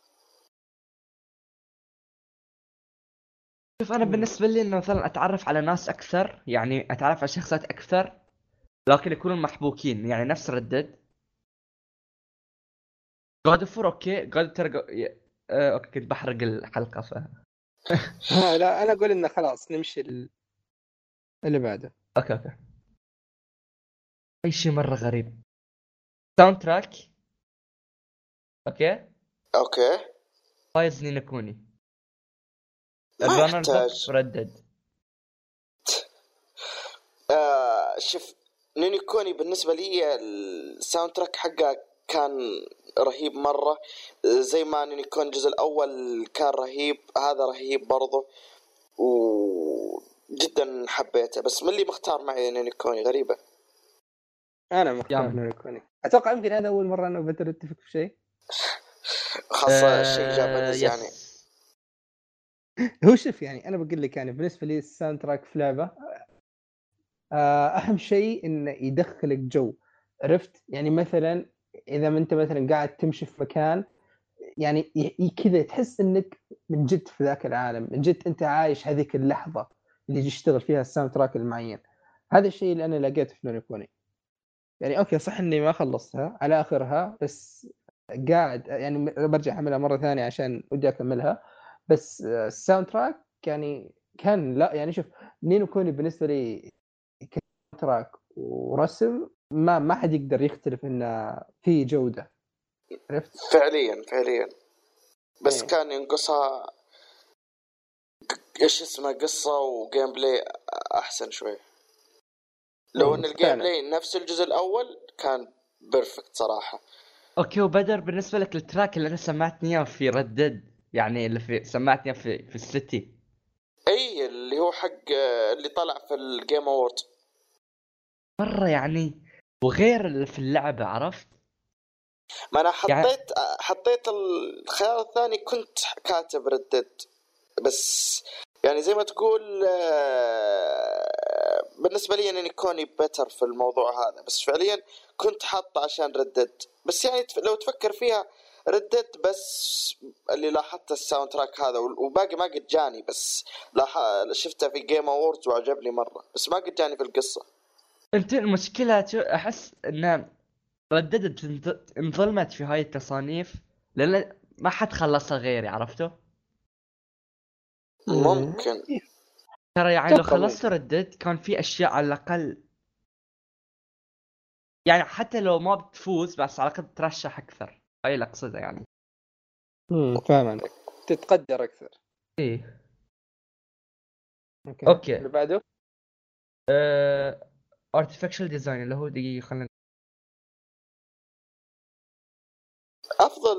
شوف انا بالنسبه لي انه مثلا اتعرف على ناس اكثر، يعني اتعرف على شخصيات اكثر لكن يكونوا محبوكين، يعني نفس ردد جاد فور اوكي جاد ترى أه... اوكي كنت بحرق الحلقه ف ها لا انا اقول انه خلاص نمشي ال- اللي بعده. اوكي اوكي اي شيء مره غريب. ساوند تراك اوكي أوكي فايز نينو كوني ما الرانرز اب يحتاج. ردد. آه شوف، نيني كوني بالنسبة لي الساوند تراك حقه كان رهيب مرة، زي ما نيني كوني الجزء الأول كان رهيب، هذا رهيب برضه وجدا حبيته. بس من اللي مختار معي نيني كوني غريبة. انا مختار يامن. نونيكوني. اتوقع يمكن هذا اول مره انا وبدر نتفق في شيء. خاصة شيء آه... جابانيز يعني. يس. هو شوف يعني انا بقول لك يعني بالنسبه لي الساوند تراك في لعبه آه، اهم شيء انه يدخلك جو، عرفت؟ يعني مثلا اذا ما انت مثلا قاعد تمشي في مكان، يعني ي- كذا تحس انك من جد في ذاك العالم، من جد انت عايش هذيك اللحظه اللي يشتغل فيها الساوند تراك المعين. هذا الشيء اللي انا لقيته في نونيكوني. يعني اوكي صح اني ما خلصتها على اخرها، بس قاعد يعني برجع احملها مره ثانيه عشان ودي اكملها. بس آه، الساوند تراك يعني كان لا يعني شوف، نينو كوني بالنسبه لي تراك ورسم ما ما حد يقدر يختلف انه في جوده، عرفت؟ فعليا فعليا بس إيه. كان ينقصها ايش اسمه قصة وجيم بلاي احسن شوي. لو ان الجيم فعلا. بلاي نفس الجزء الاول كان بيرفكت صراحة. اوكي، وبدر بالنسبه لك التراك اللي انا سمعتني اياه في ردد، يعني اللي في سمعتني إياه في في السيتي. اي اللي هو حق آه، اللي طلع في الجيم اوورد مره يعني، وغير اللي في اللعبه، عرفت ما انا يعني. حطيت حطيت الخيار الثاني، كنت كاتب ردد بس يعني زي ما تقول آه، بالنسبة لي اني كوني بيتر في الموضوع هذا، بس فعليا كنت حاطه عشان ردد. بس يعني لو تفكر فيها ردد بس اللي لاحظت الساوند تراك هذا، وباقي ما قد جاني، بس لاح... شفته في جيم اووردز وعجبني مرة، بس ما قد جاني في القصة. انت المشكله شو- احس ان رددت انظ- انظلمت في هاي التصانيف لان ما حد خلصها غيري، عرفته. ممكن. ترى يعني لو أتوقع خلصت ممكن. ردد كان في اشياء على الاقل، يعني حتى لو ما بتفوز بس على الاقل ترشح اكثر. هاي اللي اقصده يعني. امم فاهم عليك، تتقدر اكثر. ايه. اوكي، اوكي. اللي بعده. أه... artificial design اللي هو دقيقه خلينا. افضل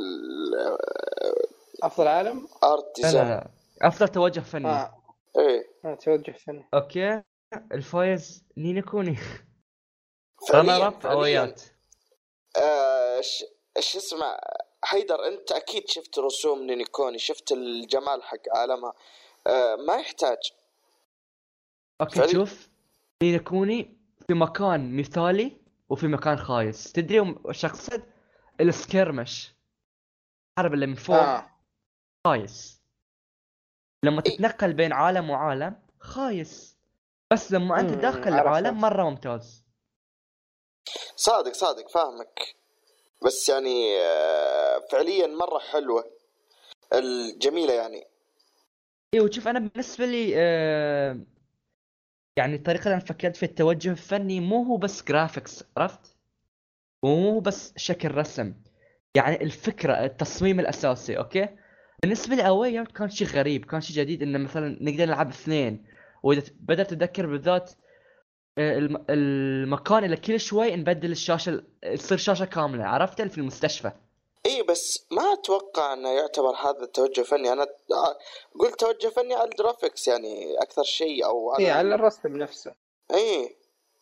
افضل عالم. ارت لا لا ديزاين. لا، افضل توجه فني. اه, ايه آه توجه فني. اوكي. الفايز نيني كوني. رانر فعليا اب فعليا. اويات. آه ش... ايش اسمه حيدر، انت اكيد شفت رسوم نينيكوني، شفت الجمال حق عالمها. آه ما يحتاج. اوكي فعلي... شوف، نيني كوني في مكان مثالي وفي مكان خايس. تدري وش اقصد؟ السكيرمش، الحرب اللي من فوق، اه خايس. لما إيه؟ تتنقل بين عالم وعالم خايس، بس لما انت امم داخل عرفت. العالم مرة ممتاز. صادق صادق فاهمك، بس يعني آه فعليا مرة حلوة الجميلة يعني. ايه، وشوف انا بالنسبة لي آه يعني الطريقة اللي انا فكرت في التوجه الفني مو هو بس جرافيكس، عرفت؟ ومو هو بس شكل رسم، يعني الفكرة، التصميم الاساسي. اوكي، بالنسبة لي أواي أوت كان شيء غريب، كان شيء جديد إنه مثلا نقدر نلعب اثنين. وإذا بدأت أتذكر بالذات آه، الم- المكان اللي كل شوي نبدل الشاشة، تصير شاشة كاملة، عرفت اللي في المستشفى. ايه بس ما اتوقع انه يعتبر هذا توجه فني. انا آه، قلت توجه فني على الجرافيكس يعني اكثر شيء، او اي على على ال... الرسم نفسه. ايه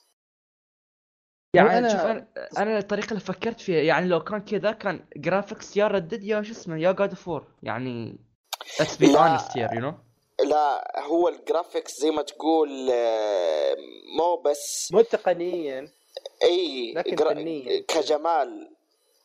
هو يعني شوف، انا أنا أنا الطريقة اللي فكرت فيها يعني لو كان كذا كان جرافيكس يا ردد يا شو اسمه يا جاد فور يعني. let's be لا honest here you know. لا هو الجرافيكس زي ما تقول آه، مو بس مو تقنيا اي لكن جرا... فنيا كجمال.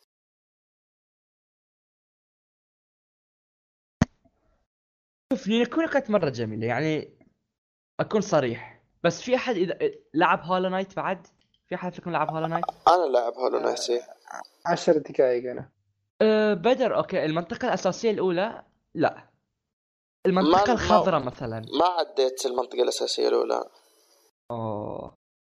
شوف نينو كوني كانت مرة جميلة يعني، أكون صريح. بس في أحد إذا لعب هولو نايت بعد؟ في أحد فيكم لعب هولو نايت؟ انا لاعب هولو نايت. إيه. عشر دقائق انا. أه بدر. اوكي، المنطقة الأساسية الأولى لا، ما المنطقة ما الخضراء مثلا. ما عديت المنطقة الأساسية الأولى. اوه،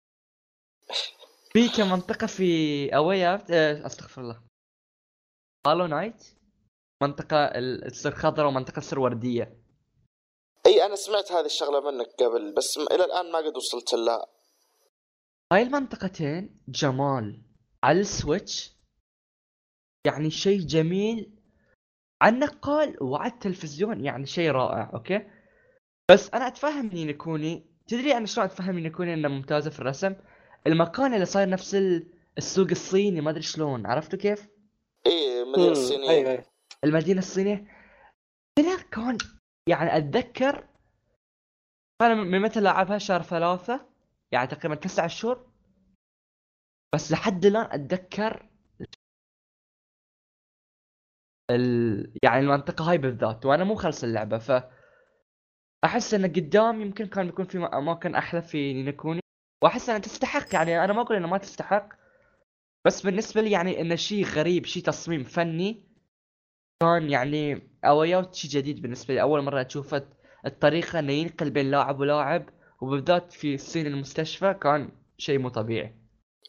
في كم منطقة في أويات أه استغفر الله، هالو نايت، منطقة ال- تصير خضراء ومنطقة تصير وردية. اي انا سمعت هذه الشغلة منك قبل، بس م- الى الآن ما قد وصلت لها. هاي المنطقتين جمال على السويتش، يعني شيء جميل على النقال وعلى التلفزيون، يعني شيء رائع. اوكي، بس انا اتفهم نيني كوني. تدري انا شلون اتفهم نيني كوني انه ممتازة في الرسم؟ المكان اللي صاير نفس ال- السوق الصيني، ما ادري شلون، عرفتوا كيف؟ اي مدينة امم الصينية. ايوه ايوه. المدينة الصينية هنا كان، يعني اتذكر انا من متى لعبها، شهر ثلاثة، يعني تقريبا تسعة شهور، بس لحد الان اتذكر ال... يعني المنطقة هاي بالذات، وانا مو خلص اللعبة، ف احس ان قدام يمكن كان بيكون في اماكن احلى في نينوكوني، واحس انها تستحق. يعني انا ما اقول انها ما تستحق، بس بالنسبة لي يعني انه شيء غريب، شيء تصميم فني كان يعني اويوت، شيء جديد بالنسبة لي، اول مرة اشوفه. الطريقة انه ينقل بين لاعب ولاعب وبالذات في سين المستشفى كان شيء مو طبيعي.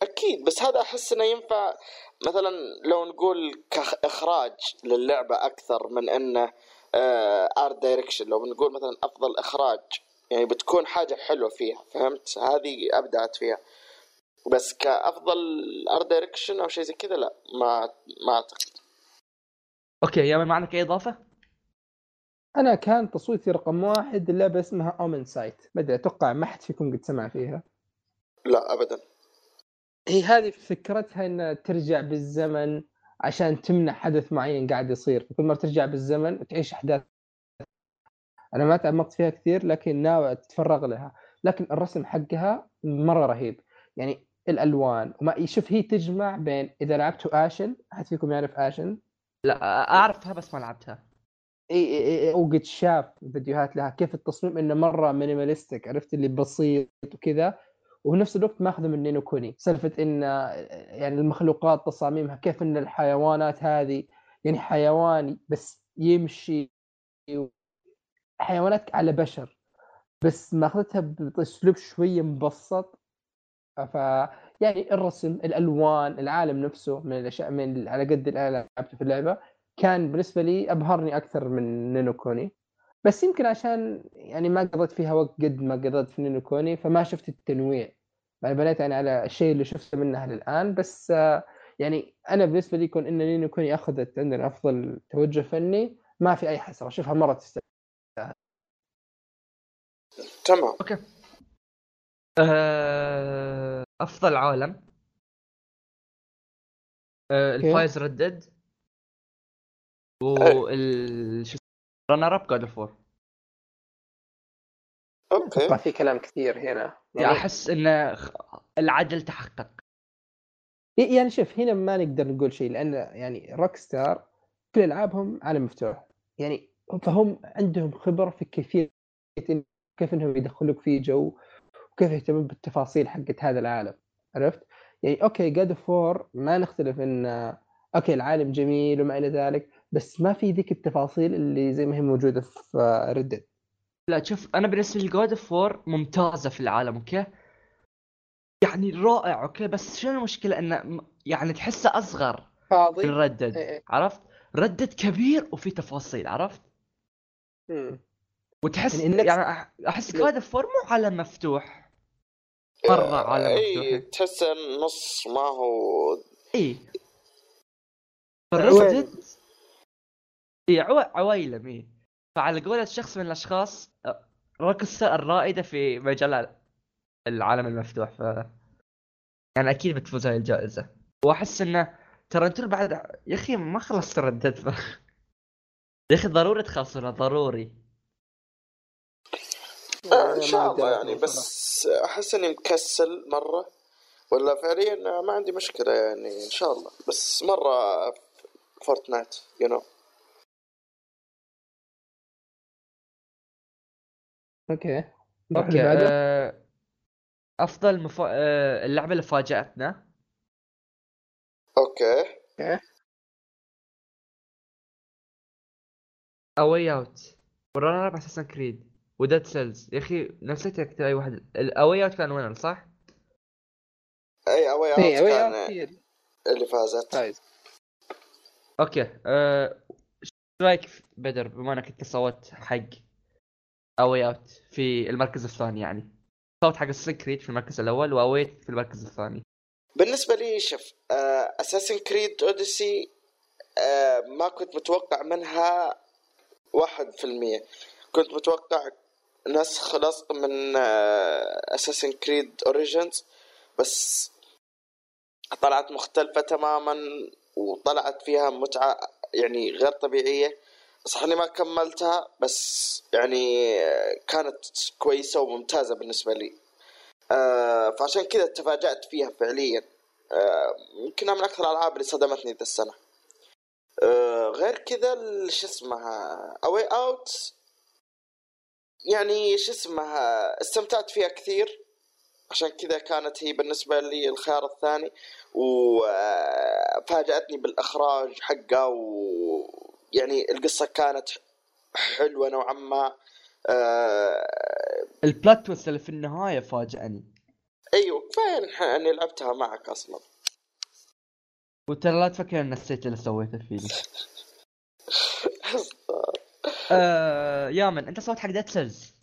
اكيد، بس هذا احس انه ينفع مثلا لو نقول كاخراج للعبه اكثر من انه ارت دايركشن. لو بنقول مثلا افضل اخراج يعني بتكون حاجه حلوه فيها، فهمت؟ هذه ابدعت فيها. بس كافضل ارت دايركشن او شيء زي كذا لا، ما ما اعتقد. اوكي يا من معك اي اضافه؟ انا كان تصويتي رقم واحد اللعبه اسمها اومن سايت، ما ادري اتوقع ما حد فيكم قد سمع فيها. لا ابدا. هي هذه فكرتها ان ترجع بالزمن عشان تمنع حدث معين قاعد يصير، كل ما ترجع بالزمن وتعيش احداث. انا ما تعمقت فيها كثير لكن ناوي اتفرغ لها. لكن الرسم حقها مره رهيب، يعني الالوان وما يشوف. هي تجمع بين اذا لعبتوا اشن، احد فيكم يعرف اشن؟ لا اعرفها بس ما لعبتها. اي اي اي وقد شاف فيديوهات لها كيف التصميم انه مره مينيماليستيك، عرفت اللي بسيط وكذا، وفي نفس الوقت ماخذه من نينو كوني. سالفه ان يعني المخلوقات تصاميمها كيف ان الحيوانات هذه يعني حيواني بس يمشي، حيوانات على بشر بس ماخذتها باسلوب شويه مبسط. ف يعني الرسم، الالوان، العالم نفسه من الاشياء من على قد اللي انا لعبته في اللعبه كان بالنسبه لي ابهرني اكثر من نينو كوني. بس يمكن عشان يعني ما قضيت فيها وقت قد ما قضيت في نينو كوني فما شفت التنويع. يعني بنيت يعني على الشيء اللي شفته منها للان. بس يعني انا بالنسبه لي يكون ان نينو كوني اخذت عندنا افضل توجه فني، ما في اي حسره، شوفها مره تستاهل. تمام. اوكي. أه... افضل عالم أه... الفايز ردد وال شو رانر اب جود اوف وور. اوكي. اتوقع في كلام كثير هنا يعني احس ان العدل تحقق. يعني شوف هنا ما نقدر نقول شيء لأن يعني روك ستار كل ألعابهم عالم مفتوح، يعني فهم عندهم خبرة في كيفية كيف إنهم يدخلوك في جو وكيف يهتمون بالتفاصيل حقت هذا العالم، عرفت؟ يعني أوكي جاد اوف وور ما نختلف إن أوكي العالم جميل وما إلى ذلك، بس ما في ذيك التفاصيل اللي زي ما هي موجودة في ردد. لا شوف انا بالنسبه لي جود اوف وور ممتازه في العالم اوكي، يعني رائع اوكي، بس شنو المشكله انه يعني تحسه اصغر فاضي. من ردد. إيه. عرفت؟ ردد كبير وفي تفاصيل، عرفت؟ إيه. وتحس يعني النكست يعني احس جود اوف وور مو عالم مفتوح مره، عالم مفتوح. اي تحس النص ما هو اي فردد اي عو... عويلم. اي فعلى قولة شخص من الاشخاص روكستار الرائده في مجال العالم المفتوح، ف يعني اكيد بتفوز هاي الجائزه. واحس انه ترى انتوا بعد يا اخي ما خلصت ردت ف... يا اخي ضروري تخلصونها ضروري آه ان شاء الله يعني. بس احس اني مكسل مره، ولا فعليا ما عندي مشكله يعني ان شاء الله، بس مره فورتنايت يو نو. اوكي اوكي أه... افضل مف... أه... اللعبه اللي فاجأتنا. اوكي اوكي اواي اوت ورانر اب اساسن كريد وديد سيلز. يا اخي نسيت اكتب اي واحد. الاواي اوت كان وينر صح؟ اي اواي اوت اي اواي كان اوت اللي فازت. فايز. اوكي أه... شو رايك بدر بما انك انت صوت حق اواي اوت في المركز الثاني؟ يعني صوت حق اساسن كريد في المركز الاول واويت في المركز الثاني. بالنسبه لي شوف اساسن كريد اوديسي ما كنت متوقع منها واحد في المية. كنت متوقع نسخ لصق من اساسن كريد اوريجينز، بس طلعت مختلفة تماما وطلعت فيها متعة يعني غير طبيعية. صح اني ما كملتها بس يعني كانت كويسة وممتازة بالنسبة لي. آه فعشان كذا تفاجأت فيها فعليا. آه يمكنها من اكثر الالعاب اللي صدمتني ذا السنة. آه غير كذا شو اسمها اواي اوت، يعني شو اسمها استمتعت فيها كثير، عشان كذا كانت هي بالنسبة لي الخيار الثاني. وفاجأتني بالإخراج حقه، ويعني القصة كانت حلوة نوعا ما. البلات تويست اللي في النهاية فاجأني. ايوه كفايه اني لعبتها معك اصلا. وترى لا تفكر ان نسيت اللي سويته فيني. آه يا من انت صوت حق ديد سيلز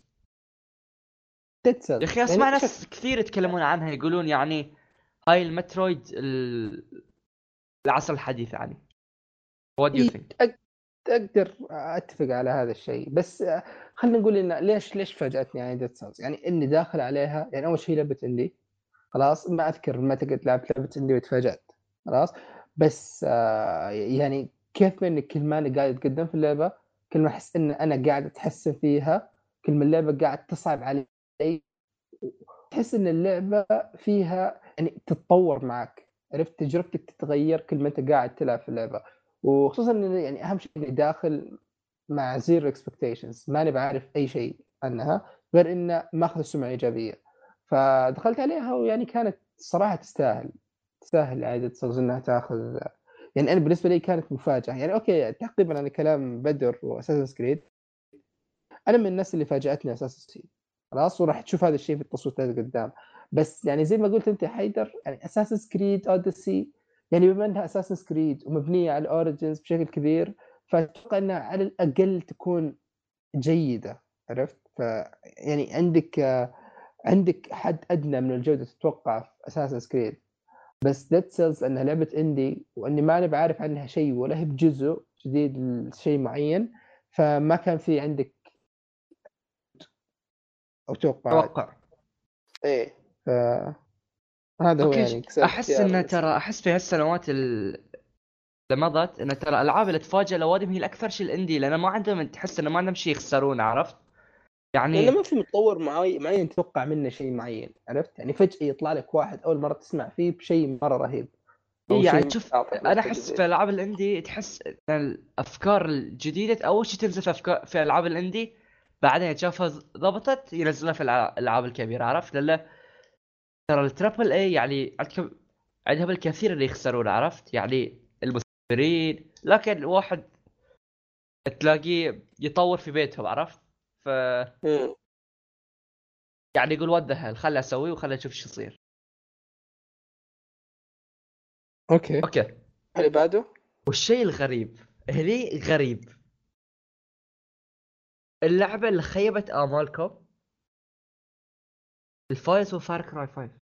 تتسل يا اخي. اسمع يعني ناس شوف كثير يتكلمون عنها، يقولون يعني هاي المترويد ال- العصر الحديث يعني. What do you إيه، think؟ أق- اقدر اتفق على هذا الشيء، بس آه، خلينا نقول ان ليش ليش فاجاتني يعني ديد سيلز. يعني اني داخل عليها، يعني اول شيء لعبه اندي، خلاص ما اذكر متى قد لعبت لعبه اندي وتفاجات، خلاص. بس آه يعني كيف انك كل ما انا قاعد اتقدم في اللعبه، كل ما احس ان انا قاعد اتحسن فيها، كل ما اللعبه قاعد تصعب علي، تحس ان اللعبه فيها يعني تتطور معك، عرفت تجربتك تتغير كل ما انت قاعد تلعب في اللعبه. وخصوصا ان يعني اهم شيء اني داخل مع زيرو اكسبكتيشنز، ماني بعرف اي شيء عنها غير انه ماخذ سمعه ايجابيه. فدخلت عليها ويعني كانت صراحه تستاهل تستاهل عادة تصل انها تاخذ. يعني انا بالنسبه لي كانت مفاجاه. يعني اوكي تقريبا على كلام بدر واساسن كريد، انا من الناس اللي فاجاتني اساسن كريد، خلاص، وراح تشوف هذا الشيء في التصويتات قدام. بس يعني زي ما قلت انت يا حيدر، يعني اساسن كريد اوديسي، يعني بما انها اساسن كريد ومبنيه على الاوريجنز بشكل كبير، فاتوقع انها على الاقل تكون جيده، عرفت؟ ف يعني عندك آه، عندك حد ادنى من الجوده تتوقع في اساسن كريد. بس ديد سيلز انها لعبه اندي، واني ما انا بعرف عنها شيء ولا هي بجزء جديد لشيء معين، فما كان في عندك او توقعات. توقع. ايه، فهذا هو اوكي يعني ش- كسر احس اختيار ان بالنسبه ترى لي. احس في هالسنوات ال- اللي مضت ان ترى الالعاب اللي تفاجئ الاوادم هي الاكثر شيء الاندي، لان ما عندهم، تحس انه ما عندهم شيء يخسرون، عرفت لانه يعني. ما في متطور معي معين تتوقع منه شيء معين، عرفت؟ يعني فجاه يطلع لك واحد اول مره تسمع فيه بشيء مره رهيب، او إيه يعني شيء تشوف، يعطيك انا لفته احس جديده. في العاب الاندي تحس ان الافكار الجديده اول شيء تنزل في افكار في العاب الاندي، بعدين تشوفها ضبطت ينزلها في الع- الالعاب الكبيره، عرفت؟ لأن ترى التربل اي يعني عندكم عندها بالكثير اللي يخسرون، عرفت يعني المستثمرين، لكن الواحد تلاقيه يطور في بيتهم، عرفت؟ ف امم يعني يقول وات ذا هيل، خلي اسويه وخلي اشوف ايش يصير. اوكي، اوكي. اللي بعده والشيء الغريب هني غريب، اللعبه اللي خيبت امالكم الفايز وفار كراي خمسة.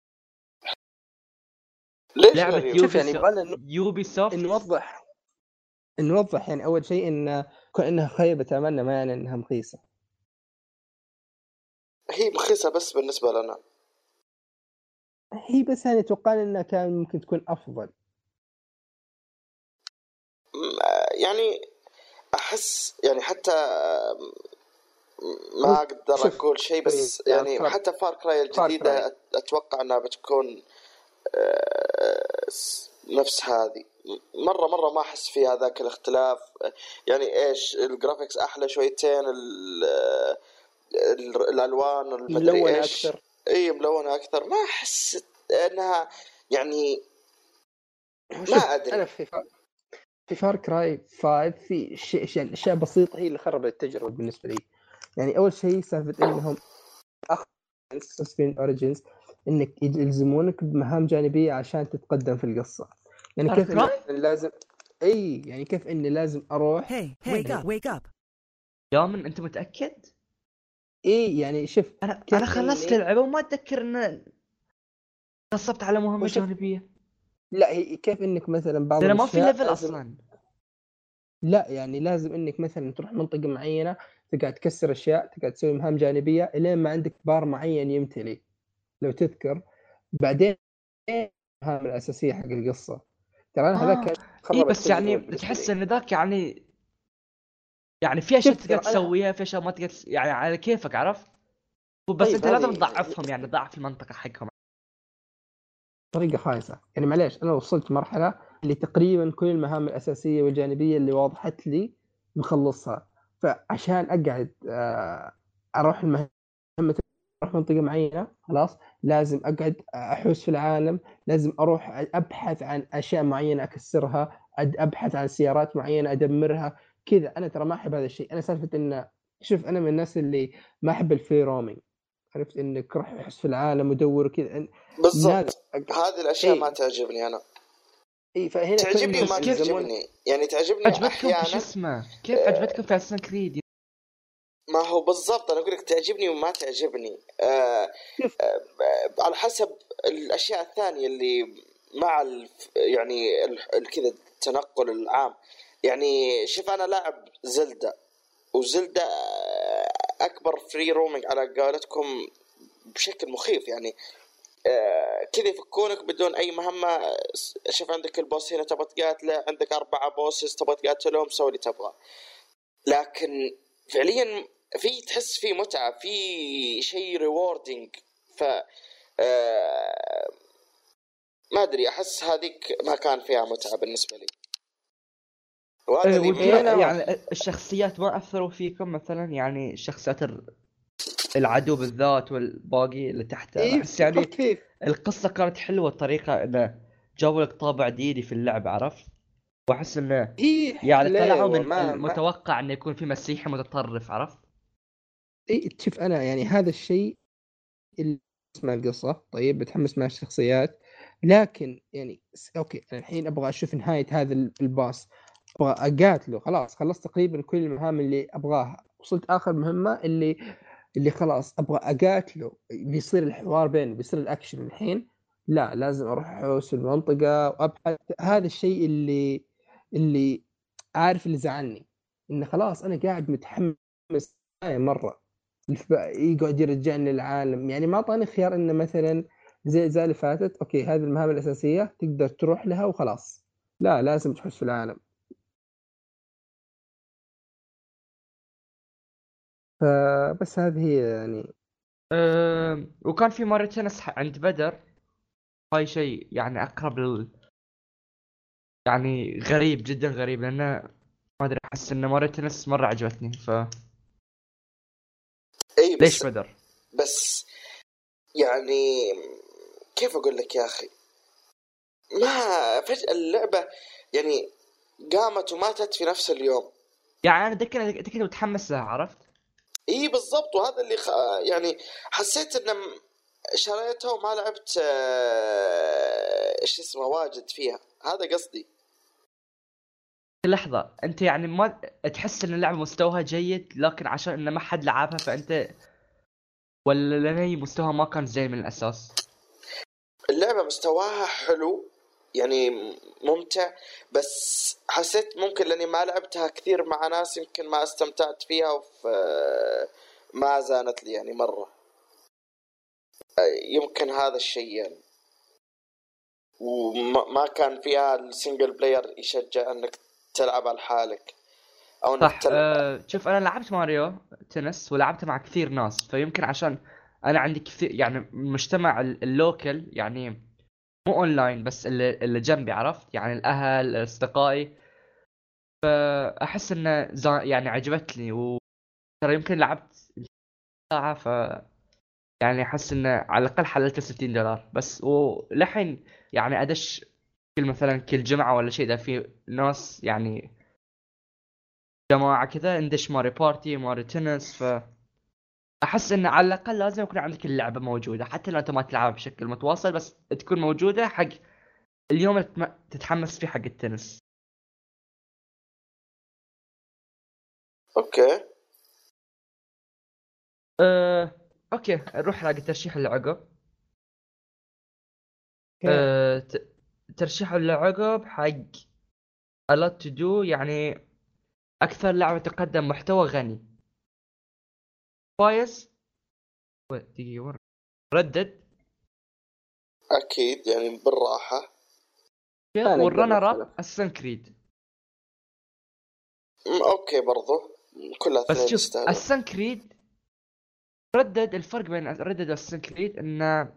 ليش لعبه غريب؟ شوف يوبي يعني سو... يبغى لنا يوبي سوفت. نوضح نوضح يعني اول شيء ان كون انها خيبه املنا ما يعني انها مخيسه. هي رخيصة بس بالنسبة لنا. هي بس يعني توقعنا انها كان ممكن تكون افضل. م- يعني أحس يعني حتى ما هو أقدر شوف أقول شيء، بس يعني يعني فار حتى فار كراي فار كراي الجديدة أت- أتوقع أنها بتكون آه، س- نفس هذه. مرة مرة ما أحس فيها ذاك الاختلاف. يعني إيش الجرافيكس أحلى شويتين، ال- ال- الألوان المدري ملونه إيش، اكثر. أي ملونة أكثر. ما أحس أنها يعني ما شوف انا أدري. في فار في فار كراي خمسة في شيء شيء اشياء بسيطه هي اللي خربت التجربه بالنسبه لي. يعني اول شيء سالفه انهم اخذ سكرين اوريجينز، انك يلزمونك بمهام جانبيه عشان تتقدم في القصه. يعني فار كيف ان كراي لازم اي يعني كيف اني لازم اروح. Hey, wake up, wake up. يا من انت متاكد؟ اي يعني شوف انا كيف انا خلصت اني اللعبه وما اتذكر ان نصبت على مهمه وشوف جانبيه، لا هي كيف انك مثلا بعض لان ما في الاشياء ليفل لازم، اصلا. لا يعني لازم انك مثلا تروح منطقه معينه، تقعد تكسر اشياء، تقعد تسوي مهام جانبيه الين ما عندك بار معين يمتلي لو تذكر. بعدين المهام الاساسيه حق القصه. ترى انا هذاك اه كان اي خرب بس التجربه يعني بالنسبه تحس لي. ان ذاك يعني يعني في اشياء شوف تقدر ترى انا تسويها، في اشياء ما تقدر تس... يعني على كيفك، عرفت؟ بس طيب انت لازم هذه تضعفهم، يعني تضعف المنطقه حقهم. طريقه خايسه. يعني معليش انا وصلت مرحله اللي تقريبا كل المهام الاساسيه والجانبيه اللي واضحت لي مخلصها. فعشان اقعد آه، اروح المهمه، اروح منطقه معينه، خلاص لازم اقعد احوس في العالم، لازم اروح ابحث عن اشياء معينه اكسرها، أد- ابحث عن سيارات معينه ادمرها كذا. انا ترى ما احب هذا الشيء. انا سالفه ان شوف انا من الناس اللي ما احب الفري رومينج، عرفت انك راح تحس في العالم ودور كذا. بالضبط، هذه الاشياء إيه. ما تعجبني انا. اي فهنا تعجبني كانوا وما يلزمون. تعجبني، يعني تعجبني عجبتكم في شو احيانا. اسمه كيف عجبتكم في اساسن كريد؟ ما هو بالضبط انا اقول لك تعجبني وما تعجبني. آه شوف آه على حسب الاشياء الثانيه اللي مع الف يعني ال- ال- كذا التنقل العام. يعني شوف انا لاعب زلدة، وزلدة آه، اكبر فري رومينج على قولتكم بشكل مخيف. يعني آه، كذا يفكونك بدون اي مهمه. شوف عندك البوس هنا تبغى تقاتله، عندك اربعه بوسز تبغى تقاتلهم، سوي اللي تبغى. لكن فعليا في تحس في متعه، في شيء ريوردينج. ف آه، ما ادري، احس هذيك ما كان فيها متعه بالنسبه لي. وهذا أه اللي والكرا... أنا- يعني الشخصيات ما اثروا فيكم مثلا؟ يعني شخصيات ال- العدو بالذات والباقي اللي تحته، اي احس يعني كيف القصه كانت حلوه، الطريقه انه جابوا لك طابع جديد في اللعبه، عرفت؟ واحس انه اي يعني طلعوا حليوه من ما ما المتوقع انه يكون في مسيحي متطرف، عرفت؟ اي شوف انا يعني هذا الشيء اللي اسمع القصه طيب بتحمس مع الشخصيات. لكن يعني س- اوكي انا الحين ابغى اشوف نهايه هذا ال- الباص، ابغى اقاتله. خلاص خلصت تقريبا كل المهام اللي ابغاها، وصلت اخر مهمه اللي اللي خلاص ابغى اقاتله، بيصير الحوار بينه، بيصير الاكشن. الحين لا، لازم اروح احوس المنطقه وابحث. هذا الشيء اللي اللي عارف اللي زعلني، انه خلاص انا قاعد متحمس مره، الف- يقعد يرجعني للعالم. يعني ما اعطاني خيار انه مثلا زي زي اللي فاتت اوكي هذه المهام الاساسيه تقدر تروح لها وخلاص، لا لازم تحس في العالم. فبس هذه هي يعني. أه وكان في ماري تنس عند بدر، هاي شيء يعني اقرب لل يعني غريب جدا غريب، لانه ما ادري احس ان ماري تنس مره عجبتني، ف اي ليش بس بدر؟ بس يعني كيف اقول لك يا اخي، ما فجأة اللعبة يعني قامت وماتت في نفس اليوم. يعني انا ذكر ذكر متحمس لها، عرفت؟ اي بالضبط، وهذا اللي خ... يعني حسيت ان م- شريتها وما لعبت آه، ايش اسمه واجد فيها، هذا قصدي. لحظه، انت يعني ما تحس ان اللعبه مستواها جيد لكن عشان انه ما حد لعبها فانت، ولا لان هي مستواها ما كان زين من الاساس؟ اللعبة مستواها حلو يعني ممتع، بس حسيت ممكن لاني ما لعبتها كثير مع ناس يمكن ما استمتعت فيها، وف ما زانت لي يعني مرة. يمكن هذا الشيء يعني، وما ما كان فيها السنجل بلاير يشجع انك تلعب على حالك او انك صح. تلعب. أه شوف انا لعبت ماريو تنس ولعبتها مع كثير ناس، فيمكن عشان انا عندي كثير يعني مجتمع ال- اللوكل، يعني مو اونلاين بس اللي, اللي جنبي، عرفت؟ يعني الاهل اصدقائي، فاحس انه زا- يعني عجبتني، وترى يمكن لعبت ساعة، ف يعني احس انه على الاقل حللت ستين دولار بس، ولحين يعني ادش كل مثلا كل جمعة ولا شيء، اذا في ناس يعني جماعة كذا ندش ماري بارتي ماري تنس، ف احس ان على الاقل لازم يكون عندك اللعبة موجودة، حتى لو انت ما تلعبها بشكل متواصل بس تكون موجودة حق اليوم اللي تتم- تتحمس فيه حق التنس. اوكي. أه... اوكي نروح حق الترشيح اللي عقب. اوكي أه... ت... ترشيح اللي عقب حق A lot to do، يعني اكثر لعبة تقدم محتوى غني. فايز دقيقة ورا ردد، اكيد يعني بالراحة. ما نقدر والرنر اب نختلف. اساسن كريد. م- اوكي برضو كلها بس اثنين شوف يستاهلون. اساسن كريد ردد، الفرق بين ردد واساسن كريد انه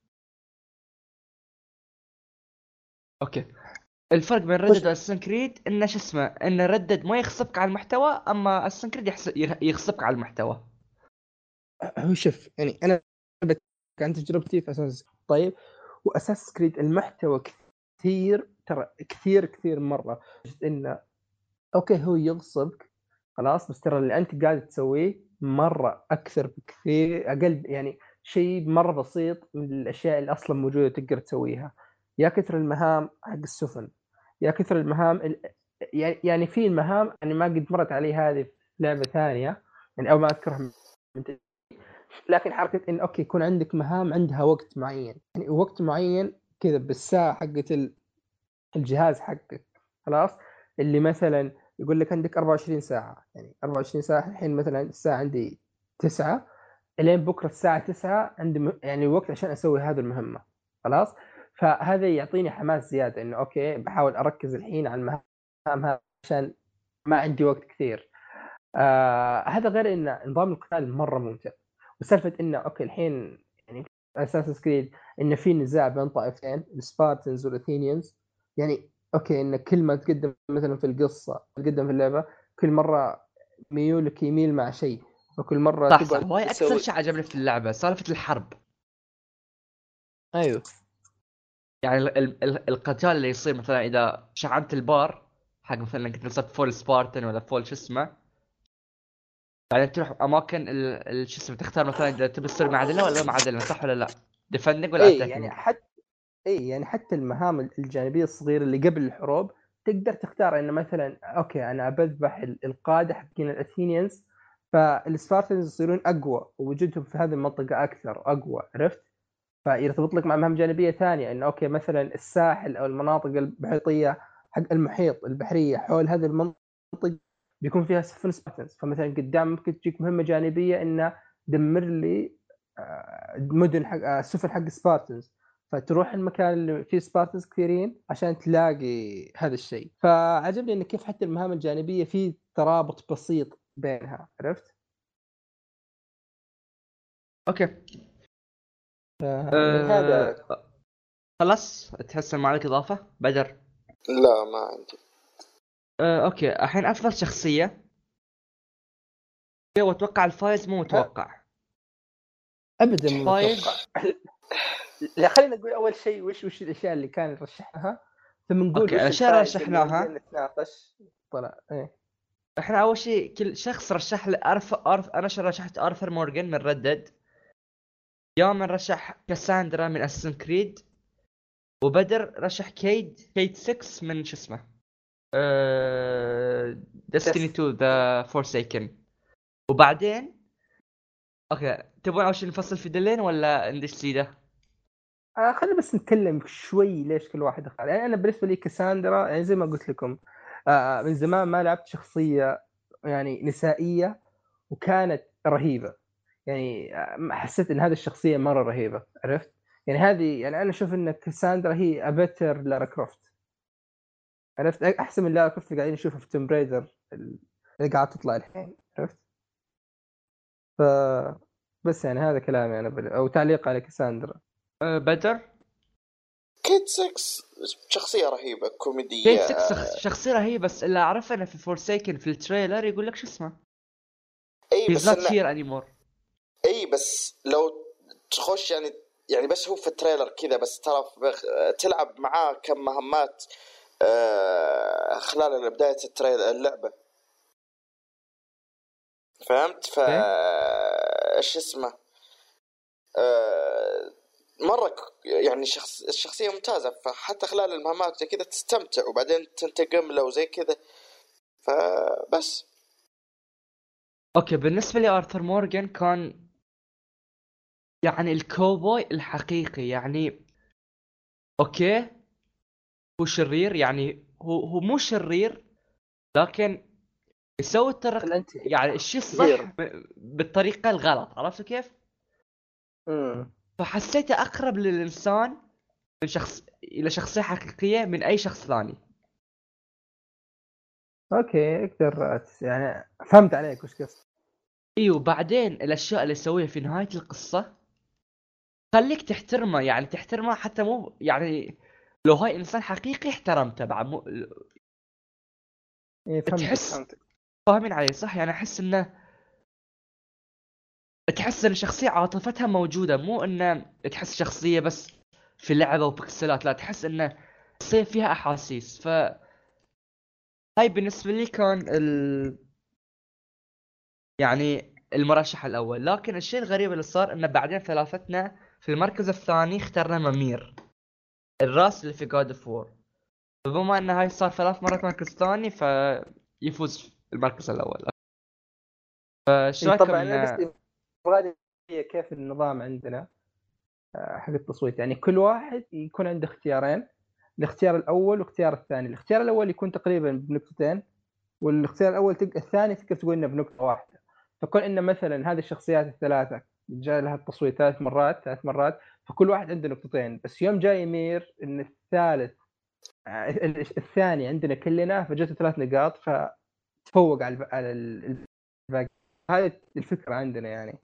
اوكي الفرق بين وش ردد واساسن كريد انه شو اسمه، ان ردد ما يغصبك على المحتوى، اما اساسن كريد يحس... يغصبك على المحتوى. هو شوف يعني انا بتكلم عن تجربتي في اساس طيب، واساس كريد المحتوى كثير، ترى كثير كثير مره، انه اوكي هو يغصبك خلاص، بس ترى اللي انت قاعد تسويه مره اكثر بكثير، اقل يعني شيء مره بسيط من الاشياء اللي اصلا موجوده تقدر تسويها. يا كثر المهام حق السفن، يا كثر المهام ال... يعني يعني في المهام يعني ما قد مرت علي هذه في لعبه ثانيه يعني، او ما اذكرها من ت- لكن حركه ان اوكي يكون عندك مهام عندها وقت معين، يعني وقت معين كذا بالساعه حقت ال- الجهاز حقك. خلاص، اللي مثلا يقول لك عندك أربعة وعشرين ساعة، يعني أربعة وعشرين ساعة الحين مثلا الساعة عندي تسعة، الين بكرة الساعة تسعة عندي م... يعني وقت عشان أسوي هذه المهمة. خلاص، فهذا يعطيني حماس زيادة إنه أوكي بحاول أركز الحين على المهام هذه عشان ما عندي وقت كثير. آه هذا غير إن نظام القتال مرة ممتع، وسالفة إنه أوكي الحين يعني أساس كريد إنه في نزاع بين طائفتين السبارتنز والأثينيانز، يعني اوكي ان كل ما تقدم مثلا في القصه تقدم في اللعبه كل مره ميولك يميل مع شيء، وكل مره صح صح، تقعد وهي اكثر تسوي. شيء عجبني في اللعبه سالفه الحرب. ايوه يعني ال- ال- ال- القتال اللي يصير مثلا اذا شحنت البار حق مثلا كنت نصب فول سبارتن ولا فول شو اسمه، بعدين تروح اماكن ال- ال- شو اسمه، تختار مثلا اذا تبي تصير معدله ولا معدله، صح ولا لا؟ ديفندنج ولا اي يعني اتاكينج. حتى اي يعني حتى المهام الجانبيه الصغيره اللي قبل الحروب تقدر تختار انه مثلا اوكي انا بذبح ال- القاده حقين الاثينيانز، فالسبارتنز يصيرون اقوى ووجودهم في هذه المنطقه اكثر اقوى، عرفت؟ فيرتبط لك مع مهام جانبيه ثانيه انه اوكي مثلا الساحل او المناطق المحيطيه حق المحيط البحريه حول هذه المنطقه بيكون فيها سفن سبارتنز، فمثلا قدام ممكن تجيك مهمه جانبيه انه دمر لي آه، مدن حق آه، سفن حق سبارتنز، فتروح المكان اللي فيه سبارتنز كثيرين عشان تلاقي هذا الشيء. فعجبني ان كيف حتى المهام الجانبيه في ترابط بسيط بينها، عرفت؟ اوكي. يعني هذا. أه... خلاص تحس ما عليك اضافه بدر؟ لا ما عندي. أه... اوكي الحين افضل شخصيه، واتوقع الفايز مو متوقع. ابدا مو فايز متوقع. لا خلينا نقول اول شيء وش وش الاشياء اللي كان يرشحها، ثم نقول اوكي وش الاشياء اللي الفائز اللي رشحناها. يمدينا نتناقش. طلع ايه. احنا اول شيء كل شخص رشح لي ارث ارث انا شو رشحت ارثر مورغان من ردد، يوم رشح كاساندرا من اساسن كريد، وبدر رشح كيد كيد ستة من شو اسمه أه... ديستني تست. تو ذا فورسيكن. وبعدين اوكي تبون اول شيء نفصل في دلين ولا ندش سيده؟ آه خلينا بس نتكلم شوي ليش كل واحد اختار. يعني انا بالنسبه لي كاساندرا يعني زي ما قلت لكم آه من زمان ما لعبت شخصيه يعني نسائيه وكانت رهيبه، يعني آه، حسيت ان هذه الشخصيه مره رهيبه، عرفت؟ يعني هذه يعني انا اشوف ان كاساندرا هي ابتر لارا كروفت، عرفت؟ احسن من لارا كروفت اللي قاعدين نشوفها في توم برايدر اللي قاعد تطلع الحين، عرفت؟ ف بس يعني هذا كلامي انا بل... او تعليق على كاساندرا. أه بدر. كيد ستة شخصية رهيبة كيد كوميدية. ستة شخصيه رهيبه، بس اللي اعرفه انه في فورسيكن في التريلر يقول لك شو اسمه اي he's بس not انه here anymore. اي بس لو تخش يعني يعني بس هو في التريلر كذا بس ترى تلعب معاه كم مهمات آه خلال بداية التريلر اللعبة، فهمت؟ ف ايش اسمه آه مرة ك- يعني شخص الشخصية ممتازة، فحتى خلال المهمات زي كذا تستمتع وبعدين تنتقم له وزي كذا، فبس. اوكي بالنسبه لي ارثر مورغان كان يعني الكوبوي الحقيقي، يعني اوكي هو شرير، يعني هو هو مو شرير لكن يسوي الطرق الانت يعني الشيء هيرو. الصح ب- بالطريقه الغلط، عرفتوا كيف؟ امم فحسيته اقرب للانسان من شخص الى شخصيه حقيقيه من اي شخص ثاني. اوكي اقدر أت- يعني فهمت عليك وش قصدك. ايوه بعدين الاشياء اللي يسويها في نهايه القصه خليك تحترمه، يعني تحترمه حتى مو يعني لو هاي انسان حقيقي احترمته بعد مو... ايه فهمتك تحس فهمتك. فاهمين علي صح؟ يعني احس انه تحس ان الشخصيه عاطفتها موجوده، مو انه تحس شخصيه بس في لعبه وبكسلات، لا تحس انه تصير فيها احاسيس. ف هاي بالنسبه لي كان ال... يعني المرشح الاول. لكن الشيء الغريب اللي صار انه بعدين ثلاثتنا في المركز الثاني اخترنا ممير، الراس اللي في جود اوف وور. فبما ان هاي صار ثلاث مرات مركز ثاني فيفوز في المركز الاول. فايش إيه رايكم طبعا انا بس إن- ابغى هي كيف النظام عندنا آه، حق التصويت. يعني كل واحد يكون عنده اختيارين، الاختيار الاول والاختيار الثاني. الاختيار الاول يكون تقريبا بنقطتين، والاختيار الاول تق... الثاني تقدر تقول انه بنقطه واحده. فكون انه مثلا هذه الشخصيات الثلاثه جاء لها التصويت ثلاث مرات ثلاث مرات فكل واحد عنده نقطتين. بس يوم جاي يمير ان الثالث آه، الثاني عندنا كلنا فجته ثلاث نقاط فتفوق على الب- على ال- الباقي. هذه الفكره عندنا يعني.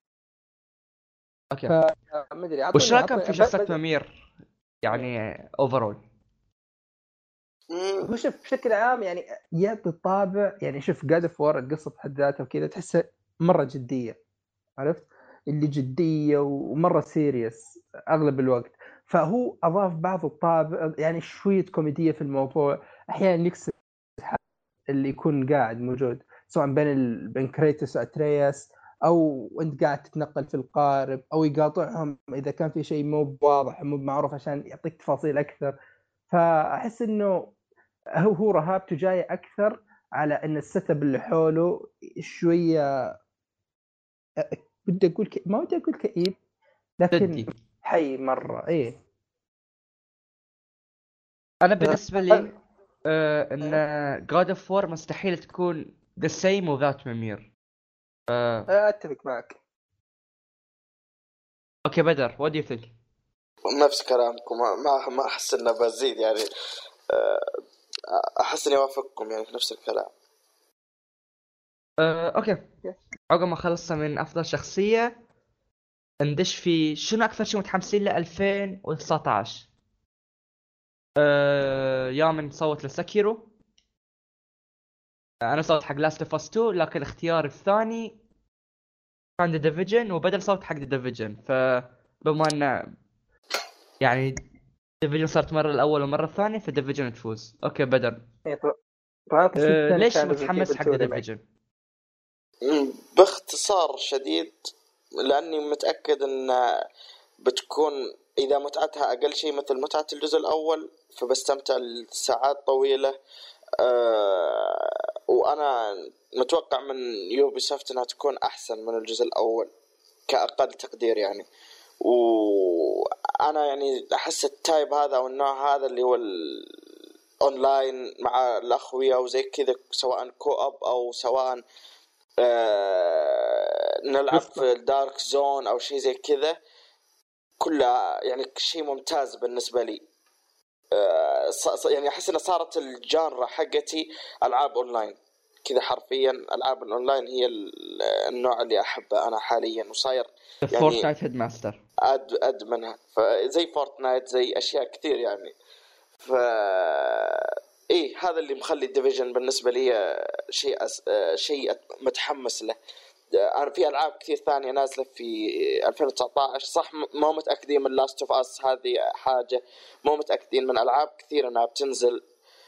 اوكي، ما ادري وش اعطوني رايكم في اعطوني شخصية ب- ب- ممير يعني اوفرول؟ مم. هو شوف بشكل عام يعني يعطي الطابع. يعني شوف جاد اوف وور القصه بحد ذاتها وكذا تحسها مره جديه، عرفت اللي جديه ومره سيريس اغلب الوقت. فهو اضاف بعض الطابع يعني شويه كوميديه في الموضوع. احيانا يكسر اللي يكون قاعد موجود سواء بين ال... بين كريتوس واترياس، او انت قاعد تتنقل في القارب، او يقاطعهم اذا كان في شيء مو واضح مو معروف عشان يعطيك تفاصيل اكثر. فاحس انه هو هو رهابته جايه اكثر على ان السيت اب اللي حوله شويه أ- بدي اقول ك... ما ودي اقول كئيب لكن جدي. حي مره. ايه انا بالنسبة لي آه ان جود اوف وور مستحيل تكون ذا سيم وذات ممير. آه. اتفق معك. اوكي بدر، what do you think؟ نفس كلامكم، ما ما ما احس انه بزيد يعني. آه، احس اني اوافقكم يعني في نفس الكلام. آه، اوكي، عقب ما خلصنا من افضل شخصية ندش في شنو اكثر شيء متحمسين ل ألفين وتسعة عشر. آه، يا من صوت لسكيرو، انا صوت حق لاست اوف اس تو، لكن اختيار الثاني كان ذا ديفيجن، وبدل صوت حق ذا ديفيجن. فبما ان يعني ديفيجن صارت مرة الاول ومرة الثانية فديفيجن تفوز. اوكي بدر، إيه، طبعا التصويت أه الثاني ليش كان متحمس حق ذا ديفيجن؟ مم، باختصار شديد لاني متاكد ان بتكون اذا متعتها اقل شيء مثل متعه الجزء الاول فبستمتع لساعات طويله. أه وانا متوقع من يوبي سوفت انها تكون احسن من الجزء الاول كأقل تقدير يعني. وانا يعني احس التايب هذا او النوع هذا اللي هو الاونلاين مع الاخويه وزي كذا، سواء كو اب او سواء آه نلعب في الدارك زون او شيء زي كذا، كلها يعني شيء ممتاز بالنسبه لي. آه يعني احس ان صارت الجانرا حقتي العاب اونلاين كذا، حرفيا العاب الاونلاين هي النوع اللي احبه انا حاليا، وصاير يعني فورتنايت هيد ماستر أد أدمنها، فزي فورتنايت زي أشياء كثير يعني. ف إيه هذا اللي مخلي الديفيجن بالنسبة لي شيء أس... شيء متحمس له. أنا في ألعاب كثير ثانية نازلة في ألفين وتسعة عشر صح، ما متأكدين من لاست اوف اس، هذه حاجة مو متأكدين من ألعاب كثير أنها بتنزل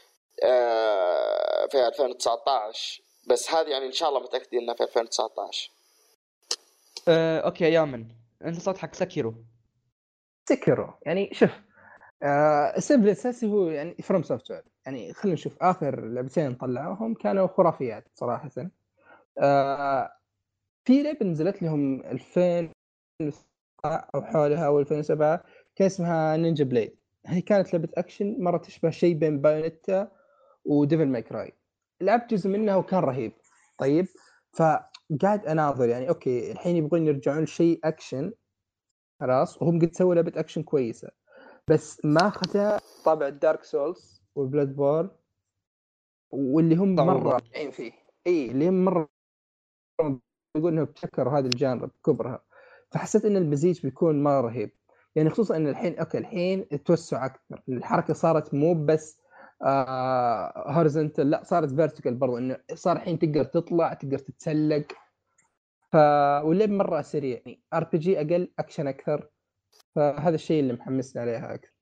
في ألفين وتسعة عشر، بس هذه يعني إن شاء الله متأكدين أنها في ألفين وتسعة عشر. أه اوكي يا من انت صوت حق سكيرو. سكروا يعني شوف آه السبب الاساسي هو يعني فروم سوفت وير. يعني خلينا نشوف اخر لعبتين طلعوهم كانوا خرافيات صراحه. آه في لعبه نزلت لهم ألفين او حولها او ألفين وسبعة كان اسمها نينجا بليد. هي كانت لعبه اكشن مره تشبه شيء بين بايونيتا وديفل ماي كراي. لعبت جزء منها وكان رهيب. طيب فقاعد اناظر يعني اوكي الحين يبغون يرجعون شيء اكشن خلاص، وهم قد سووا لعبه اكشن كويسه بس ما اخذها طابع الدارك سولز والبلاد بورن واللي هم مره رائعين فيه. اي اللي هم مره يقول انه ابتكر هذا الجانر بكبرها. فحسيت ان المزيج بيكون مره رهيب يعني، خصوصا ان الحين اوكي الحين توسع اكثر، الحركه صارت مو بس آه هوريزونتال، لا صارت فيرتيكال برضو، انه صار الحين تقدر تطلع تقدر تتسلق. ف واللعب مره سريع يعني ار بي جي اقل اكشن اكثر. فهذا الشيء اللي محمسني عليها اكثر.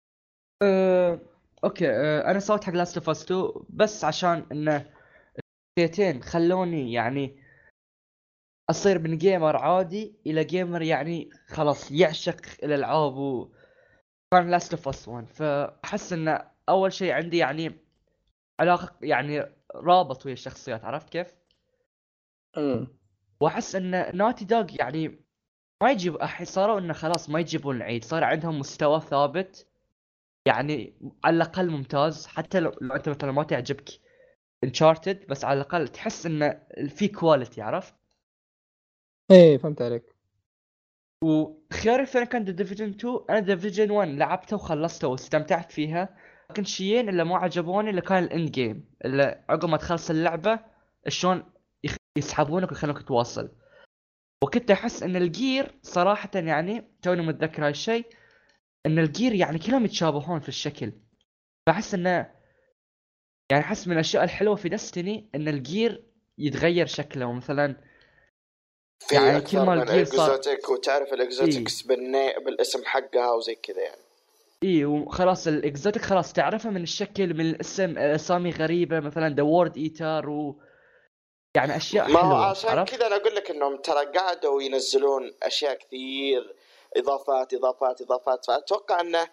أه اوكي، أه انا صوت حق لاست اوف اس تو بس عشان انه شخصيتين خلوني يعني اصير من جيمر عادي الى جيمر يعني خلاص يعشق الالعاب، وكان لاست اوف اس واحد. فاحس ان اول شيء عندي يعني علاقه يعني رابط ويا الشخصيات، عرفت كيف؟ امم واحس ان ناتي دوغ يعني ما يجيب أح- صاروا انه خلاص ما يجيبون العيد، صار عندهم مستوى ثابت يعني على الاقل ممتاز. حتى لو, لو انت مثلا ما تعجبك انشارتد، بس على الاقل تحس انه في كواليتي، عرفت؟ ايه فهمت عليك. وخياري الثاني كان ديفيجن اثنين. انا ديفيجن واحد لعبته وخلصته واستمتعت فيها، لكن شيئين اللي ما عجبوني اللي كان الاند جيم، اللي عقب ما تخلص اللعبه شلون يخ- يسحبونك ويخلونك تواصل. وكنت احس ان الجير صراحه يعني توني متذكر هالشيء، ان الجير يعني كلهم يتشابهون في الشكل. فاحس انه يعني احس من الاشياء الحلوه في دستني ان الجير يتغير شكله مثلا. في يعني كل اكثر ما من الجير صار اكزوتيك، وتعرف اي الاكزوتكس بالنا... بالاسم حقها وزي كذا يعني. اي وخلاص الاكزوتيك خلاص تعرفها من الشكل، من الاسم، اسامي غريبه مثلا ذا وورد ايتر، و يعني اشياء ما هو حلوه، عشان عرفت؟ كذا انا اقول لك انهم ترى قعدوا ينزلون اشياء كثير، اضافات اضافات اضافات، فاتوقع انه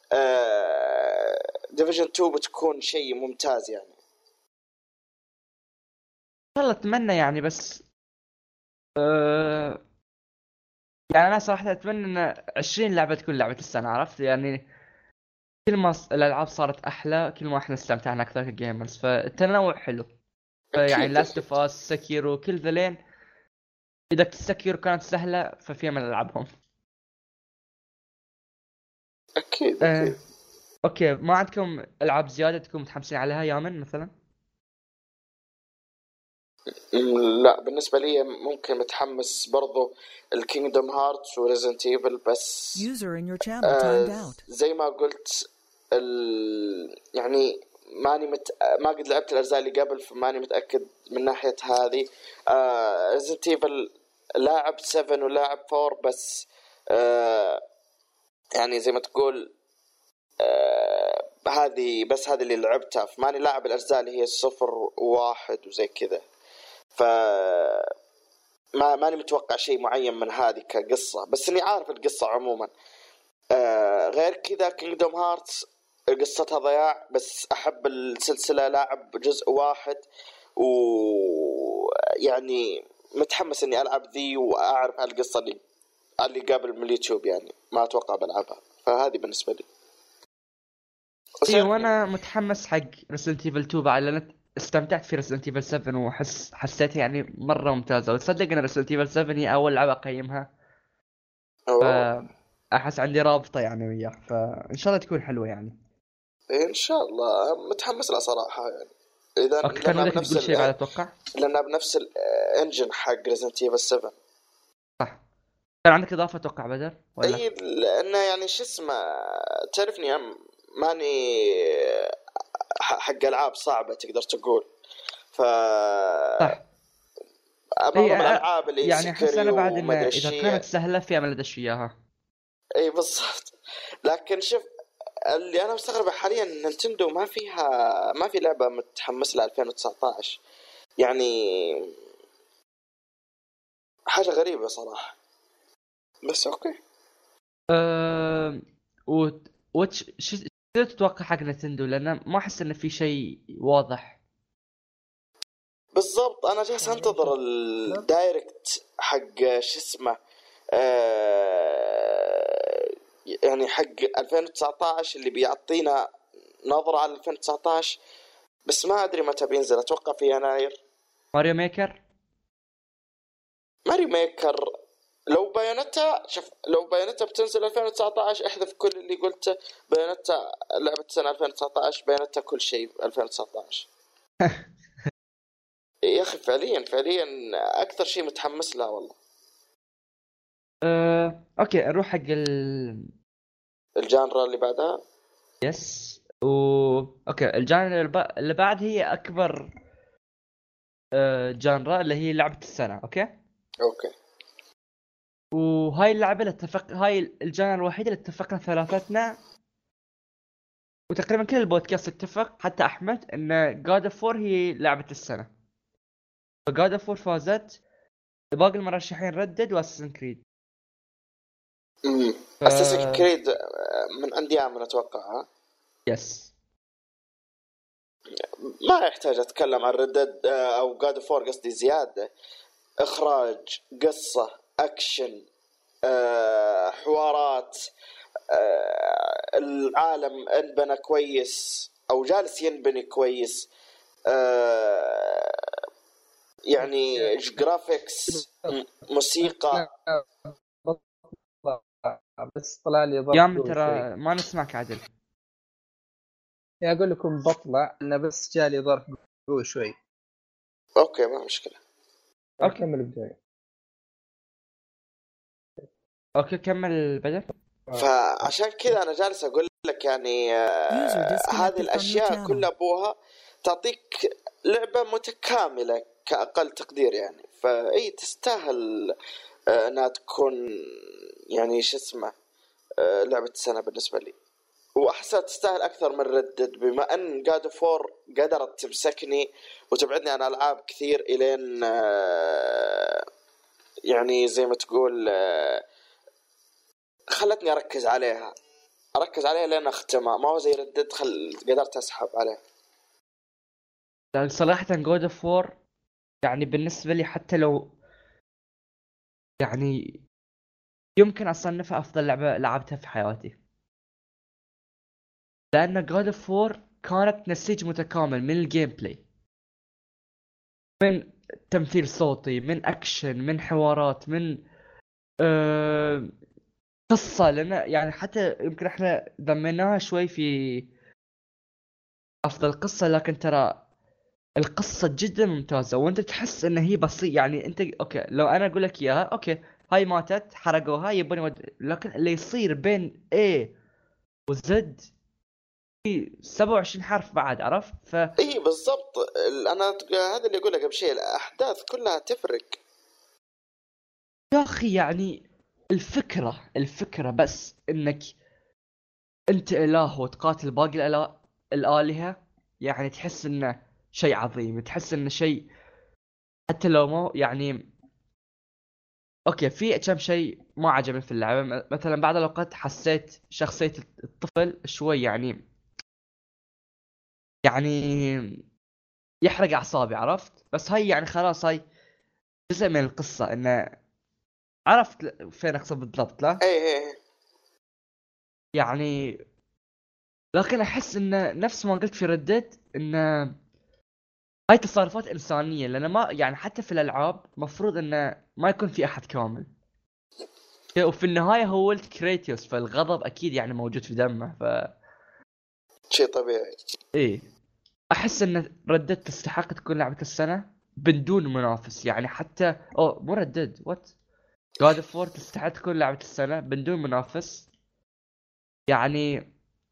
ديفيجن تو بتكون شيء ممتاز يعني. والله اتمنى يعني، بس أه يعني انا صراحه اتمنى ان عشرين لعبه تكون لعبه السنه، عرفت يعني؟ كل ما ص- الالعاب صارت احلى كل ما احنا استمتعنا اكثر كجيمرز، فالتنوع حلو. فيعني اكيد لاست اكيد اوف اس، سكيرو، كل ذلين اذا سكيرو كانت سهله ففي من العبهم. اكيد اكيد. أه اوكي، ما عندكم العاب زياده تكون متحمسين عليها يا من مثلا؟ م، لا بالنسبه لي ممكن متحمس برضو الكينجدوم هارتس وريزنت ايفل، بس User in your channel آه timed out. زي ما قلت ال... يعني ماني مت... ما قد لعبت الاجزاء اللي قبل، فماني متاكد من ناحيه هذه. آه ريزنت ايفل لاعب سبعة ولاعب أربعة، بس آه يعني زي ما تقول آه هذه بس هذه اللي لعبتها، فماني لاعب الأجزاء اللي هي صفر وواحد وزي كذا، ف ما ماني متوقع شيء معين من هذه كقصة، بس إني عارف القصة عموما. آه غير كذا كينجدوم هارتس قصتها ضياع، بس أحب السلسلة، لاعب جزء واحد ويعني متحمس إني ألعب ذي وأعرف القصة اللي اللي قبل من اليوتيوب، يعني ما أتوقع بلعبها، فهذه بالنسبة لي. اي وسير- وانا متحمس حق ريزنت ايفل اثنين بعد، لان استمتعت في ريزنت ايفل سبعة وحس حسيت يعني مره ممتازه. وتصدق ان ريزنت ايفل سبعة هي اول لعبه اقيمها، أوه. فاحس عندي رابطه يعني وياه، فان شاء الله تكون حلوه يعني. إن شاء الله متحمس لها صراحة يعني، إذا اوكي، كان لأنها ودك بنفس تقول شيء بعد ال اتوقع؟ لأنها بنفس الانجن حق ريزنت ايفل سبعة. صح. كان عندك اضافه اتوقع بدر ولا؟ اي لانه يعني شو اسمه، تعرفني أم ماني ح- حق العاب صعبه تقدر تقول، ف صح. اي معظم أ- الالعاب اللي يعني احس سكري انا بعد ان وما ادري اذا الشيء. كانت سهله في امل ادش اياها. اي بالضبط. لكن شوف، اللي انا مستغرب حاليا نينتندو ما فيها ما في لعبه متحمس لها ألفين وتسعطعش، يعني حاجه غريبه صراحه، بس اوكي. أه... و... وش شو شو تتوقع حق نتندو؟ لان ما احس انه في شيء واضح. بالضبط انا جالس انتظر الدايركت حق شو اسمه، آه يعني حق ألفين وتسعطعش اللي بيعطينا نظرة على ألفين وتسعطعش، بس ما ادري متى بينزل، اتوقع في يناير. ماريو ميكر. ماريو ميكر، لو بايونتا، شوف لو بايونتا بتنزل ألفين وتسعطعش احذف كل اللي قلته. بايونتا لعبة سنة ألفين وتسعطعش، بايونتا كل شيء ألفين وتسعطعش. يا اخي فعليا فعليا اكثر شيء متحمس له والله. أه... اوكي نروح حق ال الجانرا اللي بعدها. يس و اوكي الجانرا الب... اللي بعد هي اكبر أه... جانرا اللي هي لعبة السنة. اوكي. اوكي. وهاي اللعبة اللي اتفق، هاي الجانرا الوحيدة اللي اتفقنا ثلاثتنا، وتقريبا كل البودكاست اتفق حتى احمد، ان جاد اوف وور هي لعبة السنة. فجاد اوف وور فازت، باقي المرشحين ردد واساسن كريد. امم ف... اساسن كريد من انديام اتوقع. يس ما يحتاج اتكلم عن ردد او جاد اوف وور قصدي زياده. اخراج، قصه، اكشن، أه، حوارات، أه، العالم انبنى كويس او جالس ينبني كويس، أه، يعني جرافيكس، موسيقى. بس طلع لي ضغط يام قوي شوي. ترى ما نسمعك عدل. يا اقول لكم بطلع انه بس جالي ظرف قوي شوي. اوكي ما مشكله. اوكي كمل بداية. اوكي كمل بدل. فعشان كذا انا جالس اقول لك يعني آه هذه الاشياء كلها ابوها تعطيك لعبه متكامله كاقل تقدير يعني. فاي تستاهل آه انها تكون يعني شو اسمه آه لعبه السنه بالنسبه لي. واحسن تستاهل اكثر من ردد بما ان جاد فور قدرت تمسكني وتبعدني عن العاب كثير الين آه يعني زي ما تقول آه خلتني اركز عليها اركز عليها لين اختمها. ما هو زي ردد خل قدرت اسحب عليها. لأن صراحة جود اوف وور يعني بالنسبة لي حتى لو يعني يمكن اصنفها افضل لعبة لعبتها في حياتي، لان جود اوف وور كانت نسيج متكامل من الجيم بلاي، من تمثيل صوتي، من اكشن، من حوارات، من أه قصة. لنا يعني حتى يمكن احنا ضمناها شوي في افضل قصة، لكن ترى القصة جدا ممتازة وانت تحس ان هي بسيط. يعني انت اوكي لو انا اقول لك اياها اوكي هاي ماتت حرقوها يبون ود... لكن اللي يصير بين A و Z في سبعة وعشرين حرف بعد، عرفت؟ ف اي بالضبط. انا هذا اللي اقول لك قبل شيء، الاحداث كلها تفرق يا اخي يعني الفكرة الفكرة بس انك انت اله وتقاتل باقي الآلهة الآلهة، يعني تحس انه شيء عظيم، تحس انه شيء حتى لو مو يعني اوكي. في كم شيء ما عجبني في اللعبة، م- مثلا بعض الاوقات حسيت شخصية الطفل شوي يعني يعني يحرق اعصابي، عرفت؟ بس هاي يعني خلاص هاي جزء من القصة، انه عرفت ل- فين اقصد بالضبط لا؟ اي اي يعني لكن احس انه نفس ما قلت في ردت انه هاي تصرفات انسانية، لان ما يعني حتى في الالعاب مفروض انه ما يكون في احد كامل، وفي النهاية هو ولد كريتوس فالغضب اكيد يعني موجود في دمه. ف شيء طبيعي. ايه احس ان ردت تستحق تكون لعبة السنة بدون منافس. يعني حتى او مو ردد وات جاد اوف وور تستحق تكون لعبة السنة بدون منافس. يعني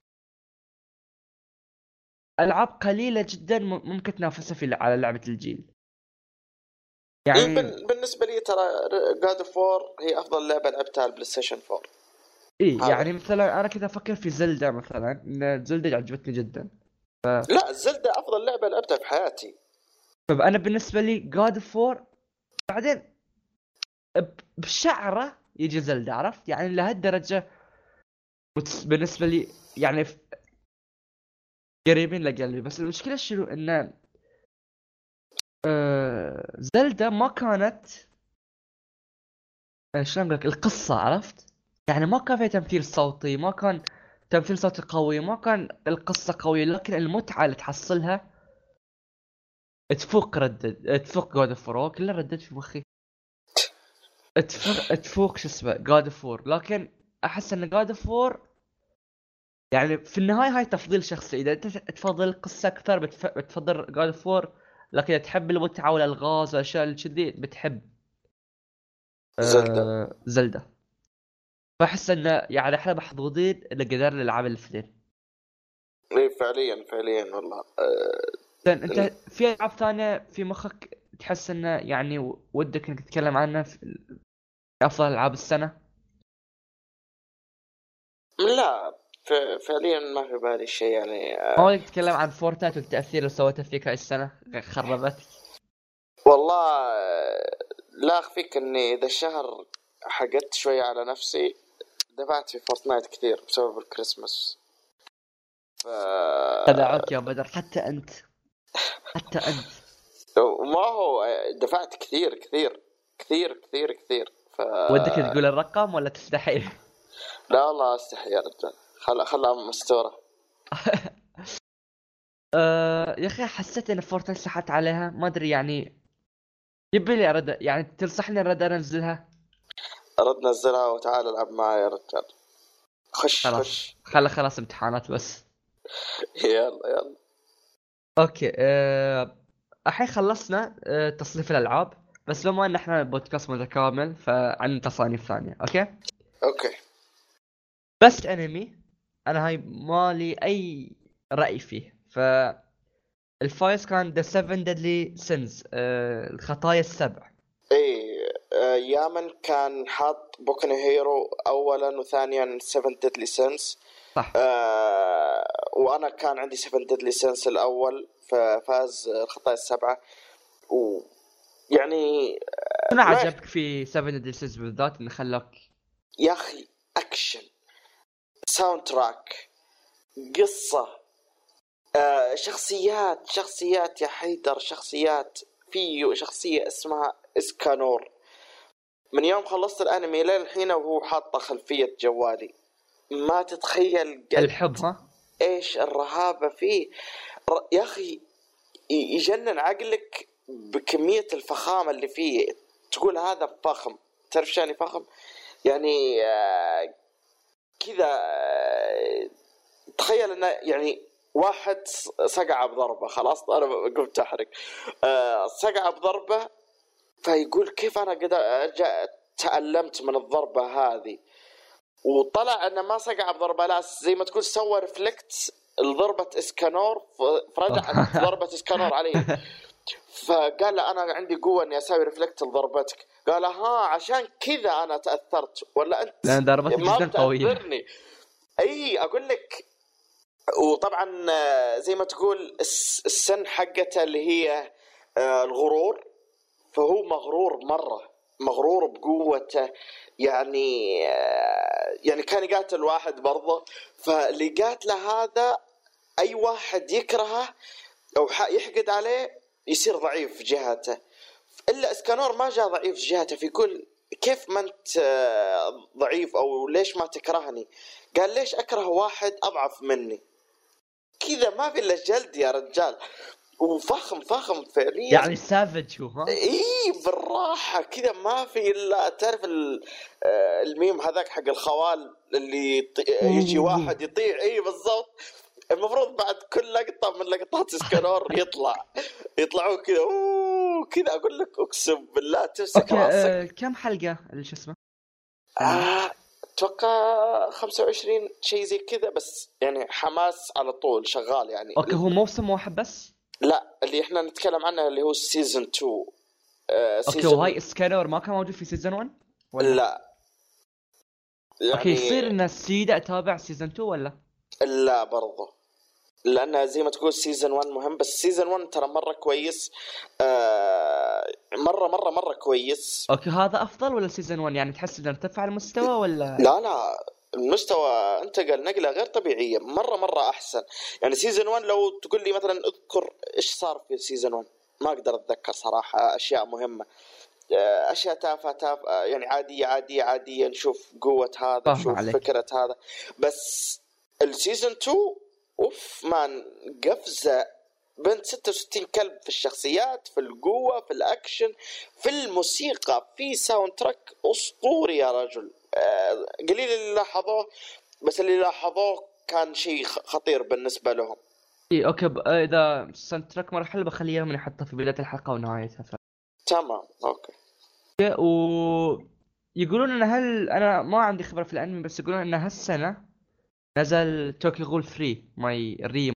العاب قليلة جدا م- ممكن تنافسها في على لعبة الجيل إيه يعني. بن- بالنسبه لي ترى جاد اوف وور هي افضل لعبه لعبتها على البلاي ستيشن فور. ايه هذا يعني مثلا انا كذا افكر في زلدة مثلا، ان زلدة عجبتني جدا. ف... لا زلدة افضل لعبه لعبتها في حياتي. فانا بالنسبة لي جاد اوف وور بعدين ب- بشعره يجي زلدة، عرفت؟ يعني لهالدرجة متس- بالنسبة لي يعني ف- قريبين لقلبي. بس المشكلة شنو ان آه زلدة ما كانت آه، شلون اقول لك القصة، عرفت؟ يعني ما كان فيها تمثيل صوتي، ما كان تمثيل صوتي قوي، ما كان القصة قوية، لكن المتعة اللي تحصلها تفوق ردد، تفوق جود اوف وور. كله ردد في مخي. تفوق تفوق شو اسمه جود اوف وور. لكن احس ان جود اوف وور يعني في النهاية هاي تفضيل شخصي. اذا انت تفضل القصة اكثر بتف... بتفضل جود اوف وور، لكن اذا تحب المتعة والالغاز والاشياء اللي كذي بتحب زلدة آه... زلدة. فاحس انه يعني احنا محظوظين ان قدرنا نلعب الاثنين. إيه فعليا فعليا والله. أه زين انت في العاب ثانيه في مخك تحس انه يعني ودك انك تتكلم عنها في افضل العاب السنه؟ لا ف- فعليا ما في بالي شيء يعني. ما أه ودك تتكلم عن فورتنايت والتاثير اللي سوته فيك هاي السنه خربتك؟ والله لا أخفيك أني إذا الشهر حقدت شوية على نفسي، دفعت في فورتنايت كثير بسبب الكريسماس. ف... خدعوك يا بدر، حتى أنت حتى أنت ما هو دفعت كثير كثير كثير كثير كثير ف... ودك تقول الرقم ولا تستحي؟ لا والله استحي يا رجال، خلا خلا مستورة. أه يا أخي حسيت إن فورتنايت سحبت عليها، ما أدري يعني، يبي لي أرد، يعني تنصحني أرد أنزلها؟ أرد نزلها وتعال العب معي يا رجال. خش خلاص خش خلا خلاص امتحانات بس. يلا يلا. اوكي أه... الحين خلصنا أه... تصنيف الالعاب، بس بما ان احنا بودكاست متكامل فعن تصانيف ثانيه. اوكي اوكي بس انمي انا هاي مالي اي راي فيه. ف الفايز كان The Seven Deadly Sins، أه... الخطايا السبع. اي آه، يامن كان حاط بوكو هيرو اولا وثانيا سفن ديدلي سينس. صح. آه وانا كان عندي سفن ديدلي سينس الاول، ففاز الخطايا السبعه. ويعني شنو عجبك في Seven Deadly Sins بالذات انه خلاك؟ يا اخي اكشن، ساوند تراك، قصه، آه شخصيات شخصيات يا حيدر، شخصيات. في شخصيه اسمها اسكانور، من يوم خلصت الانمي لين الحين وهو حاطه خلفيه جوالي. ما تتخيل الحب ها ايش الرهابه فيه يا اخي، يجنن عقلك بكميه الفخامه اللي فيه. تقول هذا فخم، تعرف شاني فخم يعني آه كذا. آه تخيل انه يعني واحد سقع بضربه، خلاص انا قمت احرق. آه سقع بضربه، فيقول كيف انا قد ارجع تألمت من الضربه هذه، وطلع انه ما سقع بضربه، لا زي ما تقول سوى ريفلكت لضربه اسكانور، فرجعت ضربه اسكانور عليه. فقال له انا عندي قوه اني اسوي ريفلكت لضربتك. قال ها عشان كذا انا تاثرت، ولا انت لان ضربتك جدا قويه. اي اقول لك. وطبعا زي ما تقول السن حقته اللي هي الغرور، فهو مغرور مره، مغرور بقوته يعني. يعني كان يقاتل واحد برضه، فاللي قاتله هذا اي واحد يكرهه او يحقد عليه يصير ضعيف في جهته. الا اسكانور ما جاء ضعيف في جهته، فيقول كيف ما انت ضعيف او ليش ما تكرهني؟ قال ليش اكره واحد اضعف مني؟ كذا ما في الا جلد يا رجال، وفخم فخم فعليا يعني سافج هو ها. اي بالراحه كذا، ما في الا تعرف الميم هذاك حق الخوال اللي يجي واحد يطيع. اي بالضبط، المفروض بعد كل لقطه من لقطات اسكانور يطلع يطلعوا كذا كذا. اقول لك اقسم بالله تمسك راسك. أه كم حلقه اللي شو اسمه؟ آه اتوقع خمسة وعشرين شيء زي كذا، بس يعني حماس على طول شغال يعني. اوكي هو موسم واحد بس؟ لا اللي احنا نتكلم عنه اللي هو سيزن تو. آه اوكي وهاي اسكانور ما كان موجود في سيزن واحد ولا لا؟ يعني اوكي يصير ان السيدة اتابع سيزن تو ولا لا؟ برضه لأنها زي ما تقول سيزن واحد مهم، بس سيزن واحد ترى مرة كويس. آه مرة مرة مرة كويس. اوكي هذا افضل ولا سيزن واحد؟ يعني تحس انه ارتفع المستوى ولا؟ لا لا المستوى انتقل نقلة غير طبيعية، مرة مرة احسن. يعني سيزن واحد لو تقول لي مثلا اذكر ايش صار في سيزن واحد، ما اقدر اتذكر صراحة اشياء مهمة. اشياء تافهة تافهة يعني عادية عادية عادية. نشوف قوة هذا، نشوف فكرة هذا. بس السيزن تو اوف مان قفزة بنت ستة وستين كلب في الشخصيات، في القوة، في الاكشن، في الموسيقى، في ساوند تراك اسطوري يا رجل. آه قليل اللي لاحظوه، بس اللي لاحظوه كان شيء خطير بالنسبة لهم. اي اوكي ب... اذا ساوند تراك مرة حلو بخليه من يحطه في بداية الحلقة ونهايتها. ف... تمام اوكي. و يقولون ان هل انا ما عندي خبرة في الانمي، بس يقولون ان هالسنة نزل توكي غول ثري ماي ريم.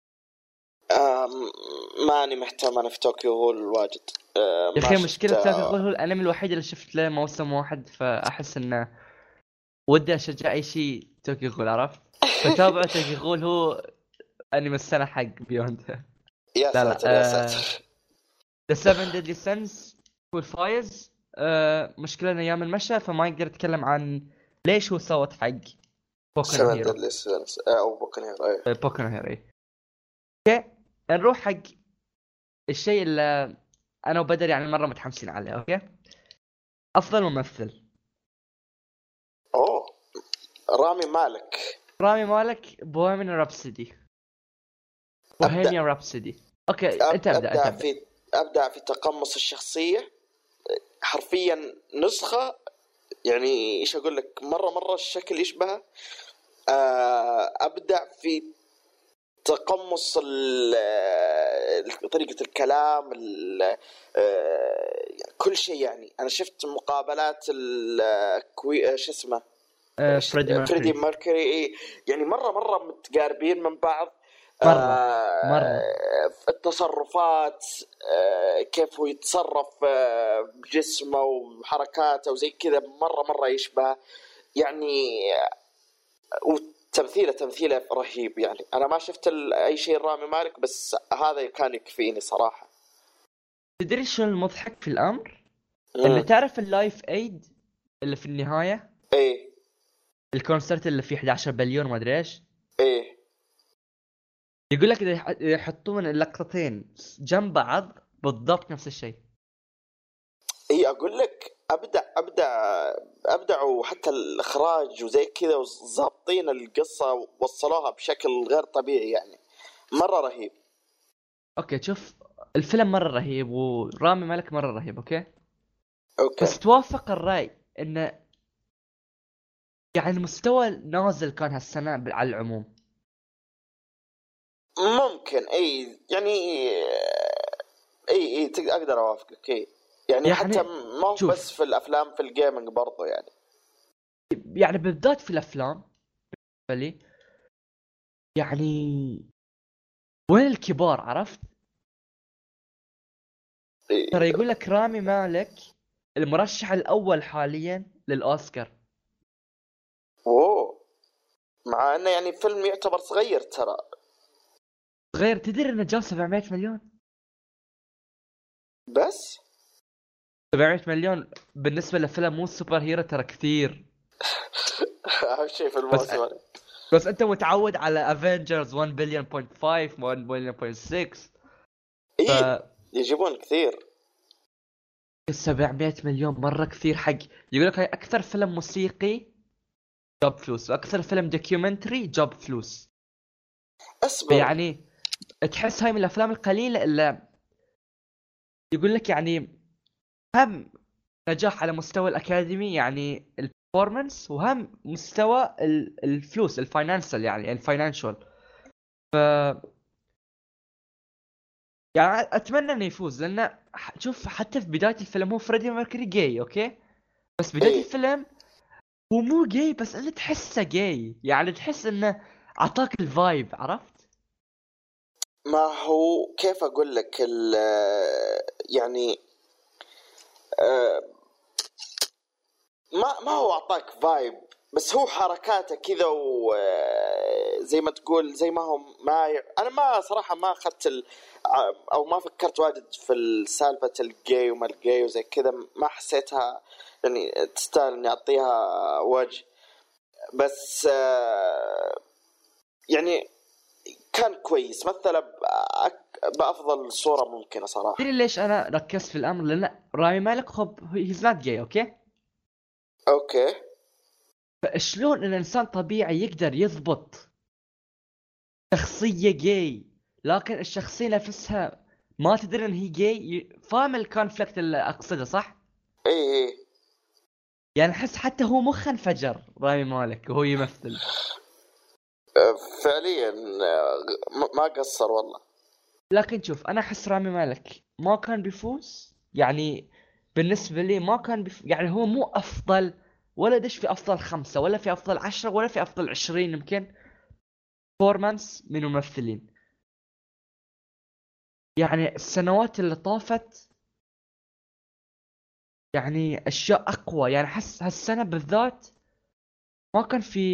ماني مهتم انا في توكيو غول واجد. يا اخي مشكلة توكي غول هو الانمي الوحيد اللي شفت له موسم واحد، فاحس انه ودي اشجع اي شيء توكي غول، عرفت؟ فتابع توكي غول هو انمي السنة حق بيوند. يا ساتر يا ساتر. ذا سفن ديدلي سنس هو الفايز. آه مشكلة انه ايام المشى فما يقدر يتكلم عن ليش هو صوت حق بوكو سفن هيرو. ديدلي سينس او بوكو هيرو. ايه بوكو هيرو. اوكي نروح حق الشيء اللي انا وبدر يعني مرة متحمسين عليه. اوكي افضل ممثل. اوه رامي مالك. رامي مالك بوهيميان رابسودي. بوهيميان رابسودي. اوكي انت ابدا. ابدع انت في ابدع في تقمص الشخصيه حرفيا. نسخه يعني ايش اقول لك، مره مره الشكل يشبهه. ابدع في تقمص طريقه الكلام، كل شيء. يعني انا شفت مقابلات الكوي شو اسمه آه فريدي ماركوري. فريدي ماركوري يعني مره مره متقاربين من بعض. مرة آه مرة التصرفات، آه كيف هو يتصرف آه بجسمه وحركاته وزي كذا، مرة مرة يشبه يعني. وتمثيله تمثيله رهيب. يعني أنا ما شفت أي شيء رامي مالك، بس هذا كان يكفيني صراحة. تدري شو المضحك في الأمر؟ مم. اللي تعرف اللايف ايد اللي في النهاية، ايه الكونسرت اللي فيه إحدى عشر بليون ما ادري ايش، ايه يقول لك اذا يحطون اللقطتين جنب بعض بالضبط نفس الشيء. ايه اقول لك ابدع ابدع ابدعوا حتى الاخراج وزي كذا، وظابطين القصه وصلوها بشكل غير طبيعي. يعني مره رهيب. اوكي شوف الفيلم مرة رهيب ورامي مالك مرة رهيب. اوكي اوكي بس توافق الرأي انه يعني المستوى نازل كان هالسنة على العموم. ممكن اي يعني اي اي تقدر اقدر اوافقك. اي يعني, يعني حتى ما هو بس في الافلام، في الجيمنج برضو. يعني يعني بالذات في الافلام بالي يعني وين الكبار عرفت؟ إيه. ترى يقول لك رامي مالك المرشح الاول حاليا للاوسكار. اوه مع انه يعني فيلم يعتبر صغير ترى. غير تدري انه جاب سبعمية مليون بس سبعمية مليون بالنسبه لفيلم مو سوبر هيرو ترى كثير. اهم شيء في الموسم. بس, بس انت متعود على افنجرز واحد بليون بوينت خمسة واحد بليون بوينت ستة. ايه ف... يجيبون كثير. سبعمية مليون مره كثير حق. يقول لك هاي اكثر فيلم موسيقي جاب فلوس واكثر فيلم دوكيومنتري جاب فلوس. اصبر يعني تحس هاي من الافلام القليله اللي يقول لك يعني هم نجاح على مستوى الاكاديمي يعني البرفورمانس، وهم مستوى الفلوس الفاينانشال يعني الفاينانشال. ف يعني اتمنى انه يفوز، لان شوف حتى في بدايه الفيلم هو فريدي ميركوري جاي اوكي، بس بدايه إيه؟ الفيلم هو مو جاي بس انت تحسه جاي، يعني تحس انه اعطاك الفايب عرفت. ما هو كيف اقول لك يعني آه ما ما هو اعطاك فايب، بس هو حركاته كذا وزي ما تقول زي ما هم ما ي... انا ما صراحه ما اخذت ال... او ما فكرت واجد في السالفه الجاي وما الجاي وزي كذا، ما حسيتها يعني تستاهل اني اعطيها وجه. بس يعني كان كويس مثلا بافضل صوره ممكنه صراحه. تدري ليش انا ركزت في الامر؟ لان رامي مالك خب هيز نوت جاي اوكي اوكي فشلون ان انسان طبيعي يقدر يضبط شخصيه جاي لكن الشخصيه نفسها ما تدري ان هي جاي؟ فاهم الكونفليكت اللي اقصده صح؟ اي اي يعني احس حتى هو مخه انفجر رامي مالك وهو يمثل فعليا ما قصر والله. لكن شوف انا احس رامي مالك ما كان بيفوز، يعني بالنسبه لي ما كان بيف... يعني هو مو افضل ولا دش في افضل خمسة ولا في افضل عشرة ولا في افضل عشرين يمكن فورمانس من ممثلين. يعني السنوات اللي طافت يعني اشياء اقوى، يعني حس هالسنه بالذات ما كان في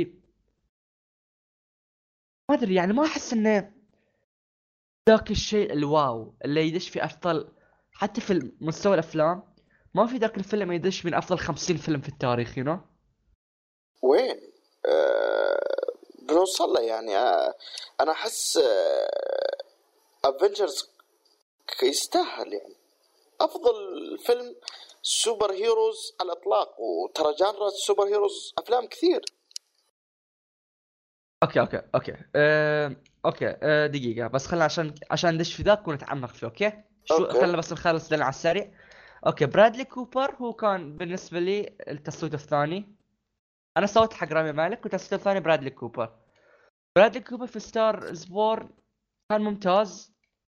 ما ادري يعني ما احس انه ذاك الشيء الواو اللي يدش في افضل حتى في مستوى الافلام ما في ذاك الفيلم يدش من افضل خمسين فيلم في التاريخ، يو you know? وين آه بنوصل له يعني. آه انا احس افنجرز آه يستاهل يعني افضل فيلم سوبر هيروز على الاطلاق، وترى جانرا السوبر هيروز افلام كثير. اوكي اوكي اوكي أه... اوكي أه... دقيقه بس خلنا عشان عشان ندش في ذاك ونتعمق فيه. اوكي شو أوكي. خلنا بس نخلص دلنا على السريع. اوكي برادلي كوبر هو كان بالنسبه لي التصويت الثاني. انا صوت حق رامي مالك والتصويت الثاني برادلي كوبر. برادلي كوبر في ستار زبور كان ممتاز،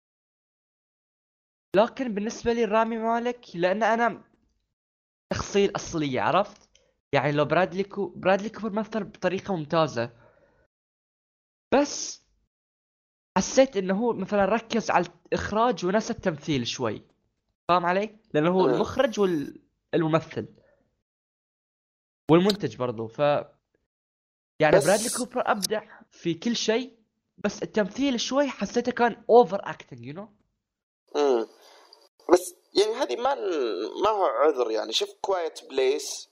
لكن بالنسبه لي رامي مالك لان انا شخصية الأصلية، عرفت يعني. لو برادلي كو... برادلي كوبر مثل بطريقة ممتازة، بس حسيت انه هو مثلا ركز على الاخراج ونسى التمثيل شوي، فاهم علي؟ لانه هو المخرج والممثل والمنتج برضو. ف يعني بس... برادلي كوبر ابدع في كل شيء، بس التمثيل شوي حسيته كان اوفر اكتنج، يو نو. امم بس يعني هذه ما ما هو عذر يعني. شوف كوايت بليس،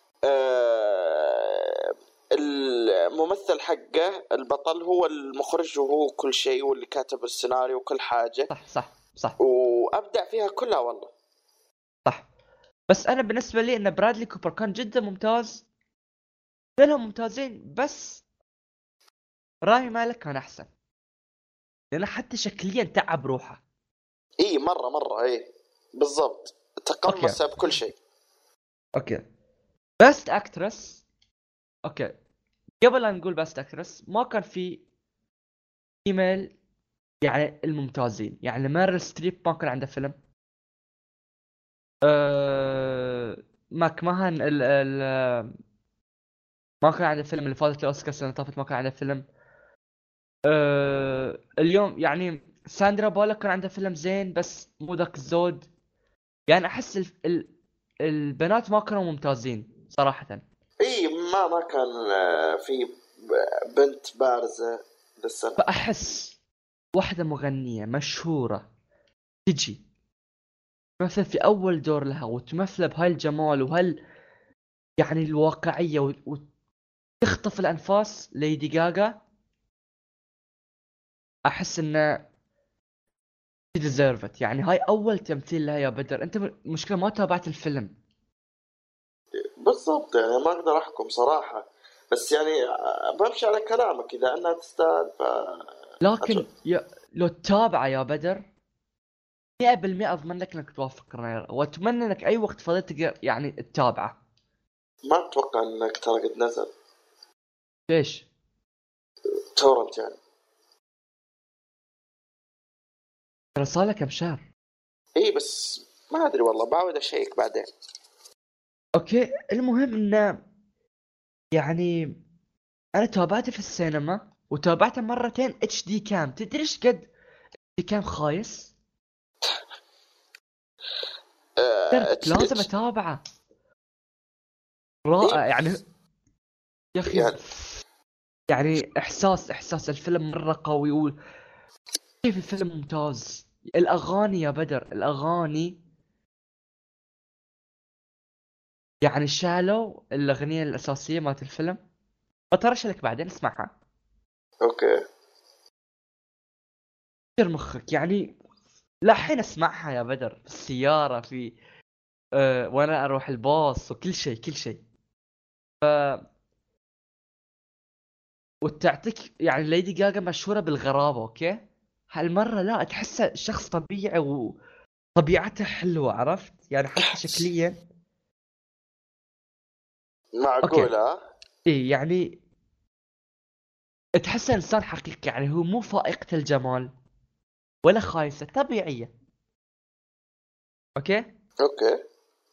آه الممثل حقه البطل هو المخرج وهو كل شيء، واللي كاتب السيناريو وكل حاجة. صح صح صح وأبدع فيها كلها والله. صح. بس أنا بالنسبة لي إن برادلي كوبر كان جدا ممتاز، كلهم ممتازين، بس رامي مالك كان أحسن لأنه حتى شكليا تعب روحه. إيه مرة مرة إيه بالضبط، تقمص بكل شيء. أوكي بست أكترس. أوكي قبل أن نقول بست أكترس ما كان في إيميل يعني الممتازين. يعني ميريل ستريب ما كان عنده فيلم، أه... ماك ماهن ال... ال... ما كان عنده فيلم اللي فازت الأوسكار السنة طافت، ما كان عنده فيلم. أه... اليوم يعني ساندرا بولوك كان عنده فيلم زين بس مو ذاك الزود. يعني أحس ال... ال... البنات ما كانوا ممتازين صراحة. إيه ما ما كان في بنت بارزة للسنة. فأحس واحدة مغنية مشهورة تجي مثل في أول دور لها وتمثل بهاي الجمال وهال يعني الواقعية وتخطف الأنفاس ليدي جاجا، أحس إنه deserved. يعني هاي أول تمثيل لها يا بدر. أنت مشكلة ما تابعت الفيلم بالضبط، يعني ما أقدر أحكم صراحة، بس يعني بمشي على كلامك إذا أنها تستاهل. ف لكن يا... لو تتابع يا بدر مئة بالمئة أضمن لك إنك توافق رأيي، وأتمنى إنك أي وقت فضيت يعني تتابعه. ما أتوقع إنك ترى قد نزل. ليش؟ تورنت يعني. ترى صار له كم شهر. إيه بس ما أدري والله، بعود أشيك بعدين. أوكي المهم إنه يعني أنا تابعته في السينما وتابعته مرتين اتش دي كام. تدري إيش قد دي كام خايس؟ آه، لازم أتابعه، رائع يعني يا أخي. يعني, يعني إحساس إحساس الفيلم مرة قوي، و كيف الفيلم ممتاز. الأغاني يا بدر، الأغاني يعني شالوا الأغنية الأساسية مالت الفيلم. بطرش لك بعدين اسمعها. أوكي كثير مخك يعني. لا حين اسمعها يا بدر في السيارة في أه وانا اروح الباص وكل شيء كل شيء. ف وتعطيك يعني ليدي جاجا مشهورة بالغرابة. اوكي هالمرة لا، تحسها شخص طبيعي وطبيعته حلوة، عرفت يعني حتى شكليا معقولة. ايه يعني تحسها انسان حقيقي. يعني هو مو فائقة الجمال ولا خايسة، طبيعية. اوكي اوكي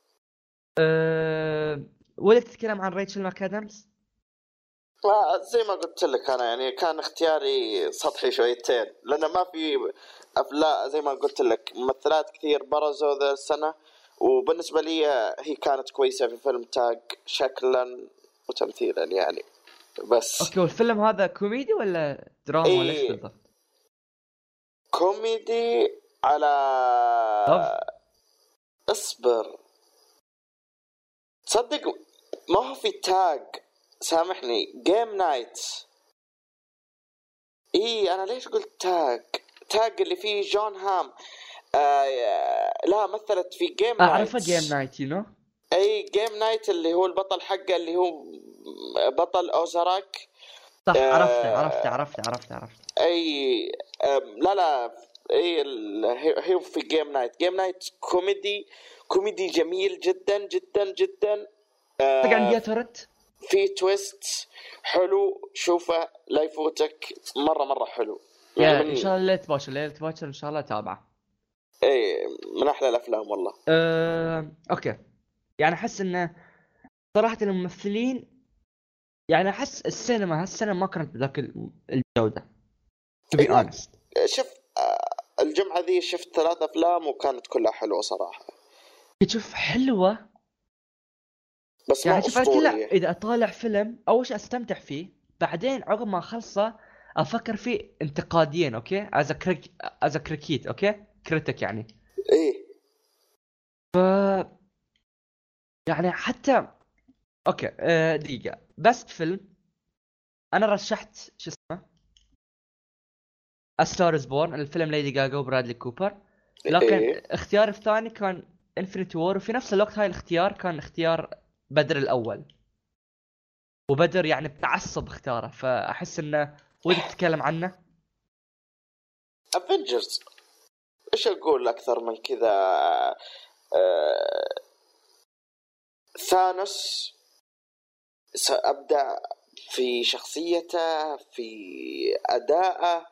أه... ولا تتكلم عن ريتشل ماكادامز؟ زي ما قلت لك انا يعني كان اختياري سطحي شويتين، لانه ما في افلام زي ما قلت لك ممثلات كثير برزوا ذا السنه، وبالنسبه لي هي كانت كويسه في فيلم تاج شكلا وتمثيلا يعني. بس اوكي والفيلم هذا كوميدي ولا دراما إيه ولا ايش بالضبط؟ كوميدي على طب اصبر تصدق ما هو في تاج، سامحني، جيم نايت. اي انا ليش قلت تاج؟ تاج اللي فيه جون هام. آه لا مثلت في جيم نايت. اعرفه جيم نايت يو نو. اي جيم نايت اللي هو البطل حقه اللي هو بطل اوزاراك. صح آه عرفته عرفته عرفته عرفته عرفته اي آه لا لا اي ال- هي هي في جيم نايت. جيم نايت كوميدي كوميدي جميل جدا جدا جدا. آه طق عندي تورنت. في تويست حلو، شوفه لا يفوتك، مره مره حلو. يا يعني ان من شاء الله ليله باكر ليله باكر ان شاء الله تابعه. اي من احلى الافلام والله. أه... اوكي يعني احس انه صراحه الممثلين، يعني احس السينما هالسنه ما كانت بذاك الجوده to be إيه لا، honest. شوف آه، الجمعه ذي شفت ثلاث افلام وكانت كلها حلوه صراحه، تشوف حلوه بس يعني ما شوف أنا كلا اسطوريه. اذا اطالع فيلم اول شيء استمتع فيه، بعدين عقب ما اخلصه افكر فيه انتقاديا اوكي از كريك از كريكيت اوكي كريتيك يعني. ايه يعني حتى اوكي أه دقيقه بس فيلم انا رشحت شو اسمه A Star is Born، الفيلم ليدي غاغا وبرادلي كوبر، لكن ايه اختيار الثاني كان انفينيتي وور، وفي نفس الوقت هاي الاختيار كان اختيار بدر الاول، وبدر يعني بتعصب اختاره، فاحس انه ودك تتكلم عنه. افنجرز ايش اقول اكثر من كذا. آه... ثانوس سأبدع في شخصيته، في أدائه.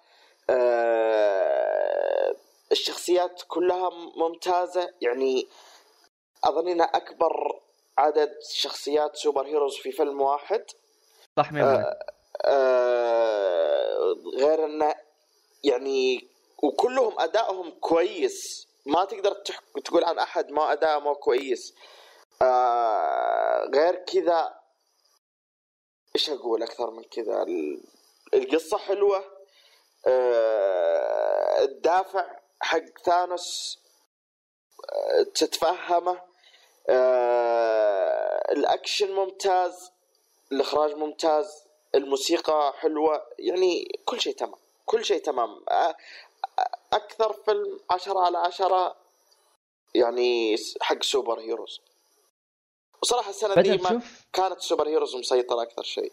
آه... الشخصيات كلها ممتازة، يعني أظننا أكبر عدد شخصيات سوبر هيروز في فيلم واحد. صح مية بالمية. آه... آه... غير أنه يعني وكلهم أدائهم كويس، ما تقدر تح... تقول عن أحد ما أداءه مو كويس. آه... غير كذا إيش أقول أكثر من كذا، القصة حلوة. آه... الدافع حق ثانوس آه... تتفهمه. آه... الأكشن ممتاز، الإخراج ممتاز، الموسيقى حلوة، يعني كل شيء تمام، كل شيء تمام. آه... أكثر فيلم عشرة على عشرة يعني حق سوبر هيروز. وصراحة السنة دي بدر ما شوف كانت سوبر هيروز مسيطرة أكثر شيء.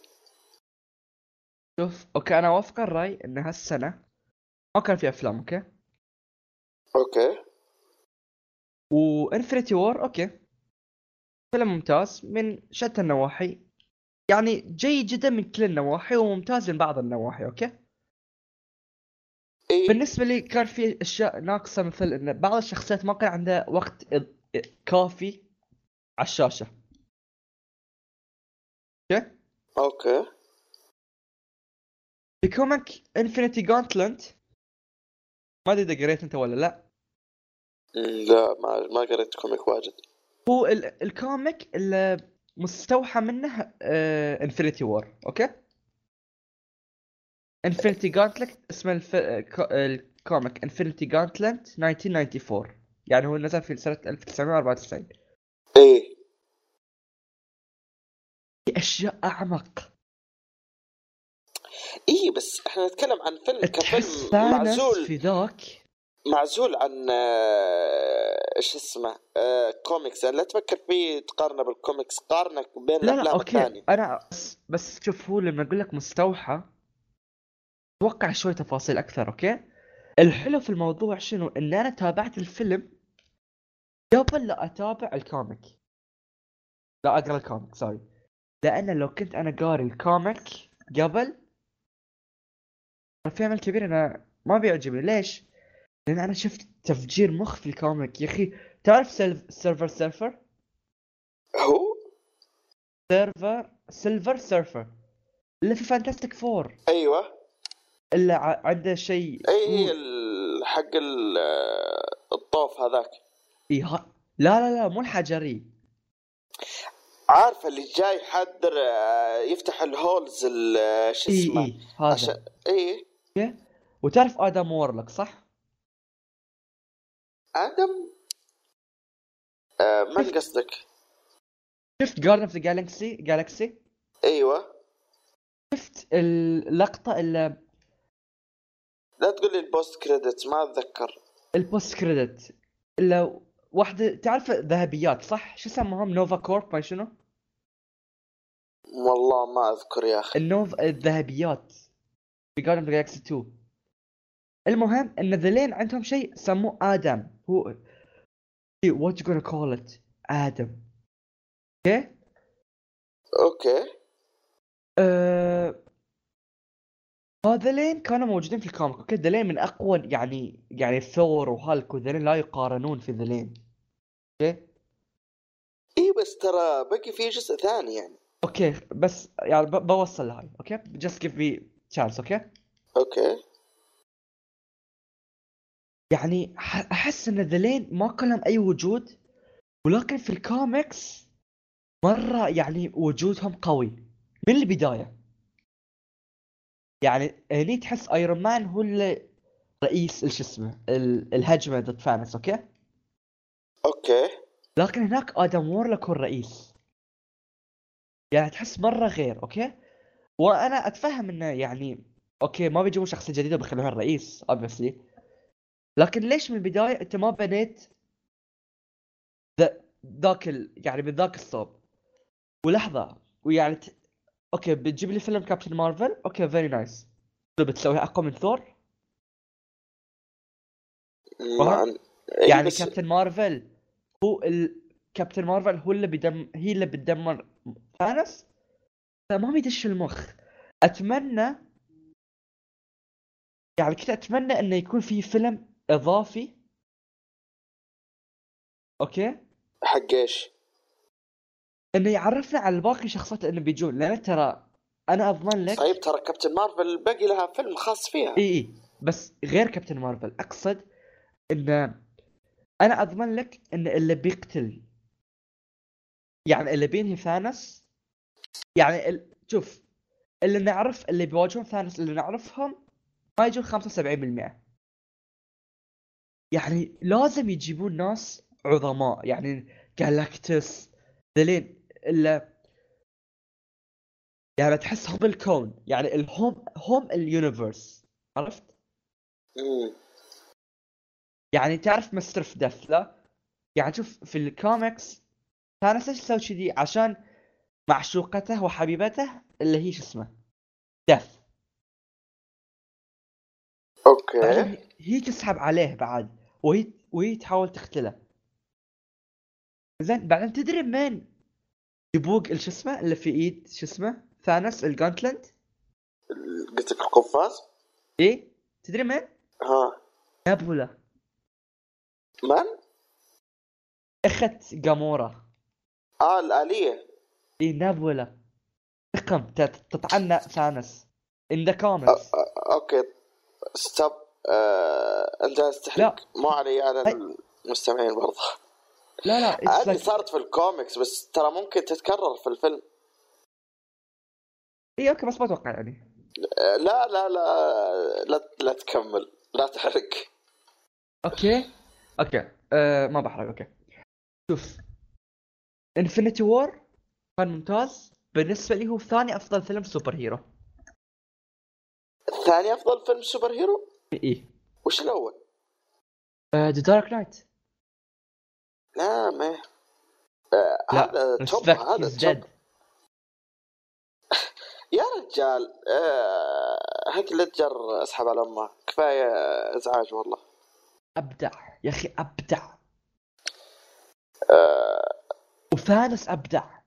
شوف اوكي انا وافق الراي ان هالسنه ما كان في افلام اوكي، أوكي وانفينيتي وور اوكي فيلم ممتاز من شتى النواحي، يعني جيد جدا من كل النواحي وممتاز من بعض النواحي اوكي. إيه بالنسبة لي كان في أشياء ناقصة، مثل إن بعض الشخصيات ما كان عندها وقت إض- كافي على الشاشة. أوكي؟ أوكي في كوميك انفينيتي جانتلنت، ما أدري إذا قريت أنت ولا لا، لا ما ما قريت كوميك واجد. هو ال- الكوميك اللي مستوحى منه انفينيتي وور أوكي. انفينيتي جانتلنت اسمه الف... الكو- الكوميك انفينيتي جانتلنت ألف وتسعمية وتسعة وتسعين، يعني هو نزل في سنة ألف وتسعمية وأربعة وتسعين. إيه في أشياء أعمق. إيه بس إحنا نتكلم عن فيلم تحس كفيلم ثانوس معزول في ذاك معزول عن آه، إيش اسمه آه، كوميكس. يعني لا تفكر فيه تقارنه بالكوميكس، قارنه بين لا لا الأفلام اوكي الثانية. انا بس, بس شوف، هو لما اقول لك مستوحى اتوقع شوي تفاصيل اكثر اوكي. الحلو في الموضوع شنو، ان انا تابعت الفيلم قبل لا اتابع الكوميك، لا اقرا الكوميك سوري، لان لو كنت انا قاري الكوميك قبل في عمل كبير انا ما بيعجبني. ليش؟ لان انا شفت تفجير مخ في الكوميك يا اخي. تعرف سيلف... سيرفر سيرفر هو سيرفر سيلفر سيرفر اللي في فانتاستيك فور، أيوة اللي ع- عنده شيء أي ال- حق ال- آه، الطوف هذاك. إيه ها... لا لا لا مو الحجري. عارف اللي جاي حدر آه، يفتح الهولز ال- آه، شو اي اسمه اي هذا عشان ايه اوكي. وتعرف ادم وورلوك صح؟ ادم آه من قصدك؟ شفت جاردن اوف ذا جالكسي جالكسي ايوه. شفت اللقطه اللي لا تقول لي البوست كريدت، ما اتذكر. البوست كريدت اللي واحده تعرف ذهبيات صح؟ شو اسمهم؟ نوفا كورب ما شنو؟ والله ما اذكر يا اخي. النوف الذهبيات في جاردن اوف ذا جالكسي تو. المهم ان ذلين عندهم شيء سموه ادم. هو what you gonna call it ادم. اوكي اوكي. أه... هذلين كانوا موجودين في الكوميك. اوكي ذلين من اقوى يعني يعني ثور وهالك وذلين لا يقارنون في ذلين. اوكي اي بس ترى بقي في جزء ثاني يعني. اوكي بس يعني ب- بوصل لهاي. اوكي just give me chance. اوكي اوكي. يعني ح- احس ان ذلين ما كان لهم اي وجود، ولكن في الكوميكس مره يعني وجودهم قوي من البدايه. يعني هني تحس ايرون مان هو اللي رئيس ايش اسمه ال- الهجمه ضد فانوس. اوكي اوكي. لكن هناك ادم وورلوك هو الرئيس. يعني تحس مره غير. اوكي وانا اتفهم انه يعني اوكي ما بيجيبوا شخصيه جديده بيخلوها الرئيس obviously، لكن ليش من البدايه انت ما بنيت ذا ذاك ال... يعني بذاك الصوب؟ ولحظه ويعني ت... اوكي بتجيب لي فيلم كابتن مارفل، اوكي فيري نايس، بتسويها اقوى من ثور. مع... فاهم؟ إيه يعني بس... كابتن مارفل هو ال... كابتن مارفل هو اللي بدم هي اللي بتدمر ثانوس. فما بيدش المخ. اتمنى يعني كنت اتمنى انه يكون في فيلم اضافي. اوكي حق ايش؟ انه يعرفنا على باقي شخصيات اللي بيجون، لان ترى انا اضمن لك. طيب ترى كابتن مارفل باقي لها فيلم خاص فيها. اي اي بس غير كابتن مارفل. اقصد ان انا اضمن لك ان اللي بيقتل يعني اللي بينهي ثانوس يعني ال... شوف اللي نعرف اللي بيواجهون ثانوس اللي نعرفهم ما يجون خمسة وسبعين بالمئة. يعني لازم يجيبون ناس عظماء يعني جالاكتس ذلين اللي يعني تحس هم الكون، يعني الهم هم اليونيفرس. عرفت؟ امم يعني تعرف مستر في دث لا؟ يعني شوف في الكوميكس ثانوس ايش سوى كذي عشان معشوقته وحبيبته اللي هي شو اسمه دث. اوكي. بعدين هي تسحب عليه بعد وهي وهي تحاول تقتله. زين بعدين تدري من يبوق شو اسمه اللي في ايد شو اسمه ثانوس الجانتلنت؟ قلت لك القفاز. ايه تدري من؟ ها نابولا. من؟ اخت جامورا. اه الآلية. ايه نابولا تقم تطعنى ثانوس in the comics. اوكي ستوب. آه... انت استحق مو علي على هاي. المستمعين برضه. لا لا هذه like... صارت في الكوميكس بس ترى ممكن تتكرر في الفيلم. ايه اوكي بس ما اتوقع يعني. آه لا لا لا لا لا تكمل لا تحرق. اوكي اوكي أه ما بحرق. اوكي شوف انفينيتي وور كان ممتاز بالنسبه لي، هو ثاني افضل فيلم سوبر هيرو. ثاني افضل فيلم سوبر هيرو؟ ايه وش الاول؟ ذا دارك نايت. لا ما آه هذا توب. هذا توب يا رجال. آه هيك ليدجر اسحب على امه كفايه ازعاج والله. ابدع يا اخي ابدع. آه وثانوس ابدع.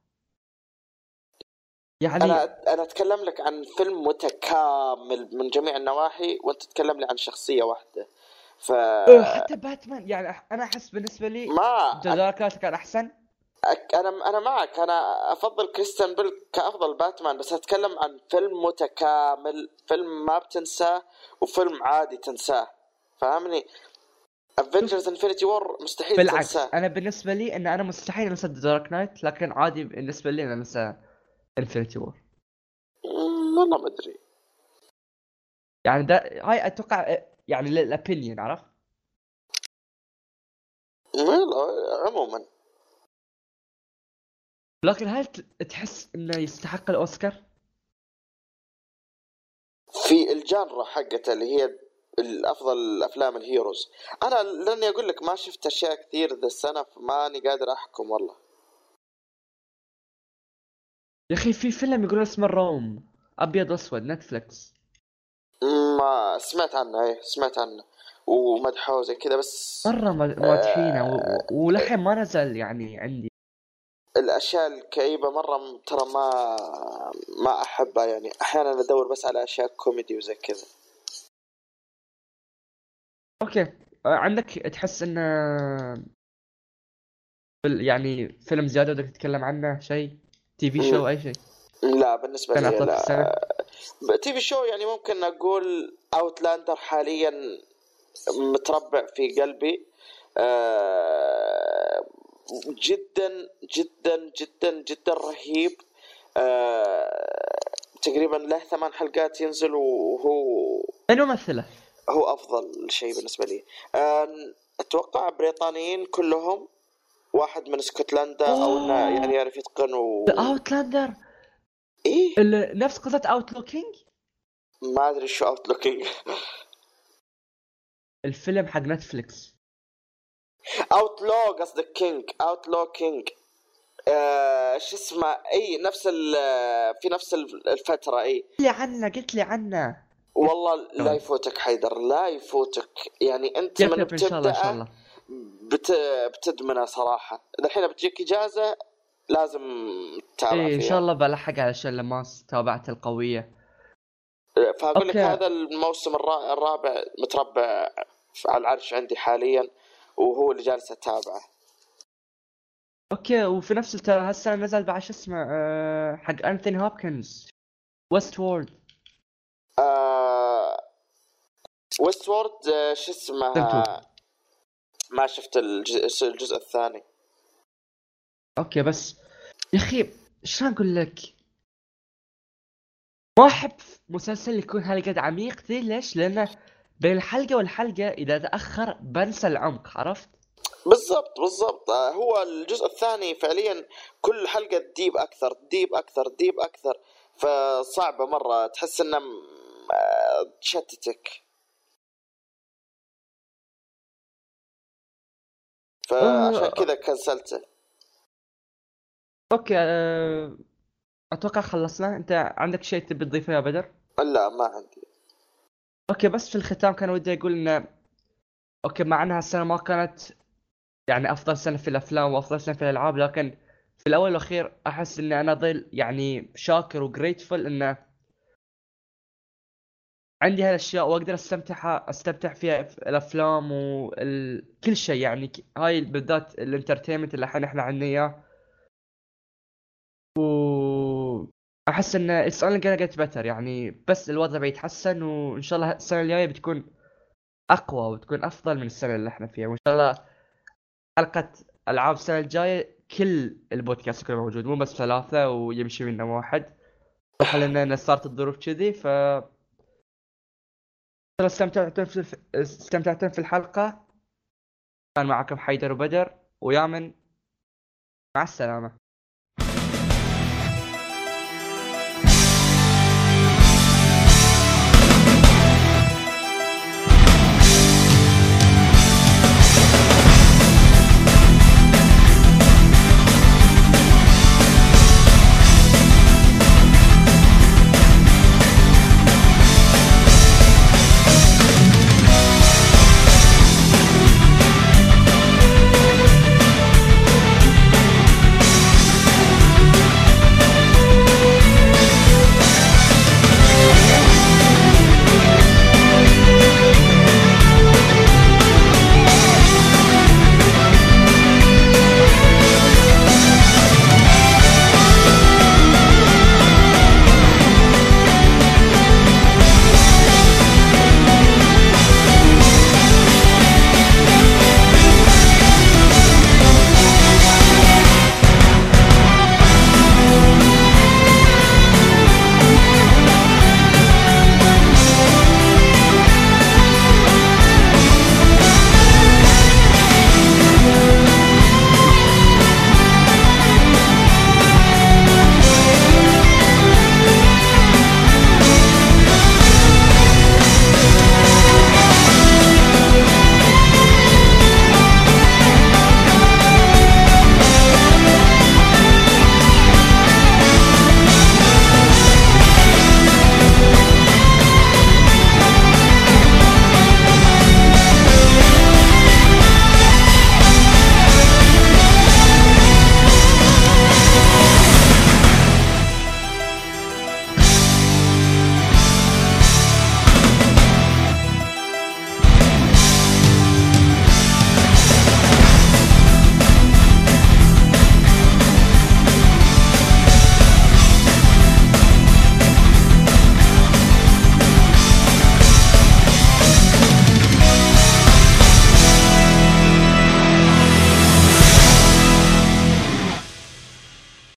يعني انا انا اتكلم لك عن فيلم متكامل من جميع النواحي وانت تتكلم لي عن شخصيه واحده. ف حتى باتمان يعني انا احس بالنسبه لي ما ذا دارك نايت كان احسن. انا انا معك. انا افضل كريستيان بيل كافضل باتمان، بس اتكلم عن فيلم متكامل، فيلم ما بتنساه وفيلم عادي تنساه. فاهمني؟ افنجرز انفينيتي وور مستحيل بالعكس تنساه. انا بالنسبه لي ان انا مستحيل انسى ذا دارك نايت، لكن عادي بالنسبه لي انا انسى انفينيتي وور. والله ما ادري يعني ده هاي اتوقع يعني الابينيون عرفت. والله عموما لكن هل ت- تحس انه يستحق الاوسكار؟ في الجانرا حقته اللي هي الافضل الافلام الهيروز. انا لاني اقول لك ما شفت اشياء كثير ذا السنه فماني قادر احكم والله. يا اخي في فيلم يقولون اسمه روم، ابيض واسود، نتفلكس. ما سمعت عنه، ايه سمعت عنه ومدحوه زي كذا بس مره ما- مادحينه و- و- ولحين ما نزل يعني عندي. الاشياء الكئيبه مره ترى ما ما احبها، يعني احيانا ادور بس على اشياء كوميدي وزي كذا. اوكي، آه، عندك تحس انه فيل- يعني فيلم زياده بدك تتكلم عنه، شيء تي في شو اي شيء لا بالنسبه كان لي اعطاك لا. السنه؟ تي في شو يعني ممكن اقول اوتلاندر حاليا متربع في قلبي. آه، جدا جدا جدا جدا رهيب. آه، تقريبا له ثمان حلقات ينزل وهو من ممثله؟ هو افضل شيء بالنسبه لي. آه، اتوقع بريطانيين كلهم، واحد من اسكتلندا او انه يعني يعرف يتقن و... اوتلاندر ايه نفس قصه اوتلوكينج، ما ادري شو اوتلوكينج. الفيلم حق نتفلكس. اوتلو قصدك كينج، اوتلو كينج. آه، شو اسمه، اي نفس ال في نفس الفتره. اي قلت لي عنه قلت لي عنه والله لا يفوتك حيدر، لا يفوتك. يعني انت يب من يب ان شاء الله ان شاء بتبدا الله. بت... بتدمنه صراحه. الحين بتجيك اجازه لازم تتابع ايه ان فيها. شاء الله بلحق علشان لما تابعت القويه. فاقول لك أوكي. هذا الموسم الرا- الرابع متربع على العرش عندي حاليا وهو اللي جالس اتابعه. اوكي، وفي نفس التاريخ هالسنه نزل بعد شو اسمه أه حق انثوني هوبكنز، ويست وورد. آه... ويست وورد آه... شو اسمه، سمتوه. ما شفت الجزء, الجزء الثاني. اوكي بس يا اخي شلون اقول لك، ما احب مسلسل يكون هالقد عميق ذي. ليش؟ لانه بين الحلقه والحلقه اذا تاخر بنسى العمق، عرفت؟ بالضبط بالضبط. آه، هو الجزء الثاني فعليا كل حلقة تديب أكثر تديب أكثر تديب أكثر، فصعبة مرة تحس إنه م- آه، تشتتك. فعشان أه كذا كنسلته. اوكي، أه اتوقع خلصنا. انت عندك شيء تبي تضيفه يا بدر؟ لا ما عندي. اوكي، بس في الختام كان ودي اقول انه اوكي مع انها السنه ما كانت يعني افضل سنه في الافلام وافضل سنه في الالعاب، لكن في الاول والاخير احس اني انا ظل يعني شاكر وجريتفul انه عندي هالاشياء واقدر استمتع استمتع فيها في الافلام وكل شيء. يعني ك- هاي بالذات الانترتينمنت اللي الحين احنا عندنا اياه. و احس ان it's only gonna get better، يعني بس الوضع بيتحسن وان شاء الله السنه الجايه بتكون اقوى وتكون افضل من السنه اللي احنا فيها. وان شاء الله حلقه العاب السنه الجايه كل البودكاست يكون موجود، مو بس ثلاثه ويمشي منا واحد. صح لان صارت الظروف كذي. ف استمتعتم في استمتعتم في الحلقه. كان معكم حيدر وبدر ويامن. مع السلامه.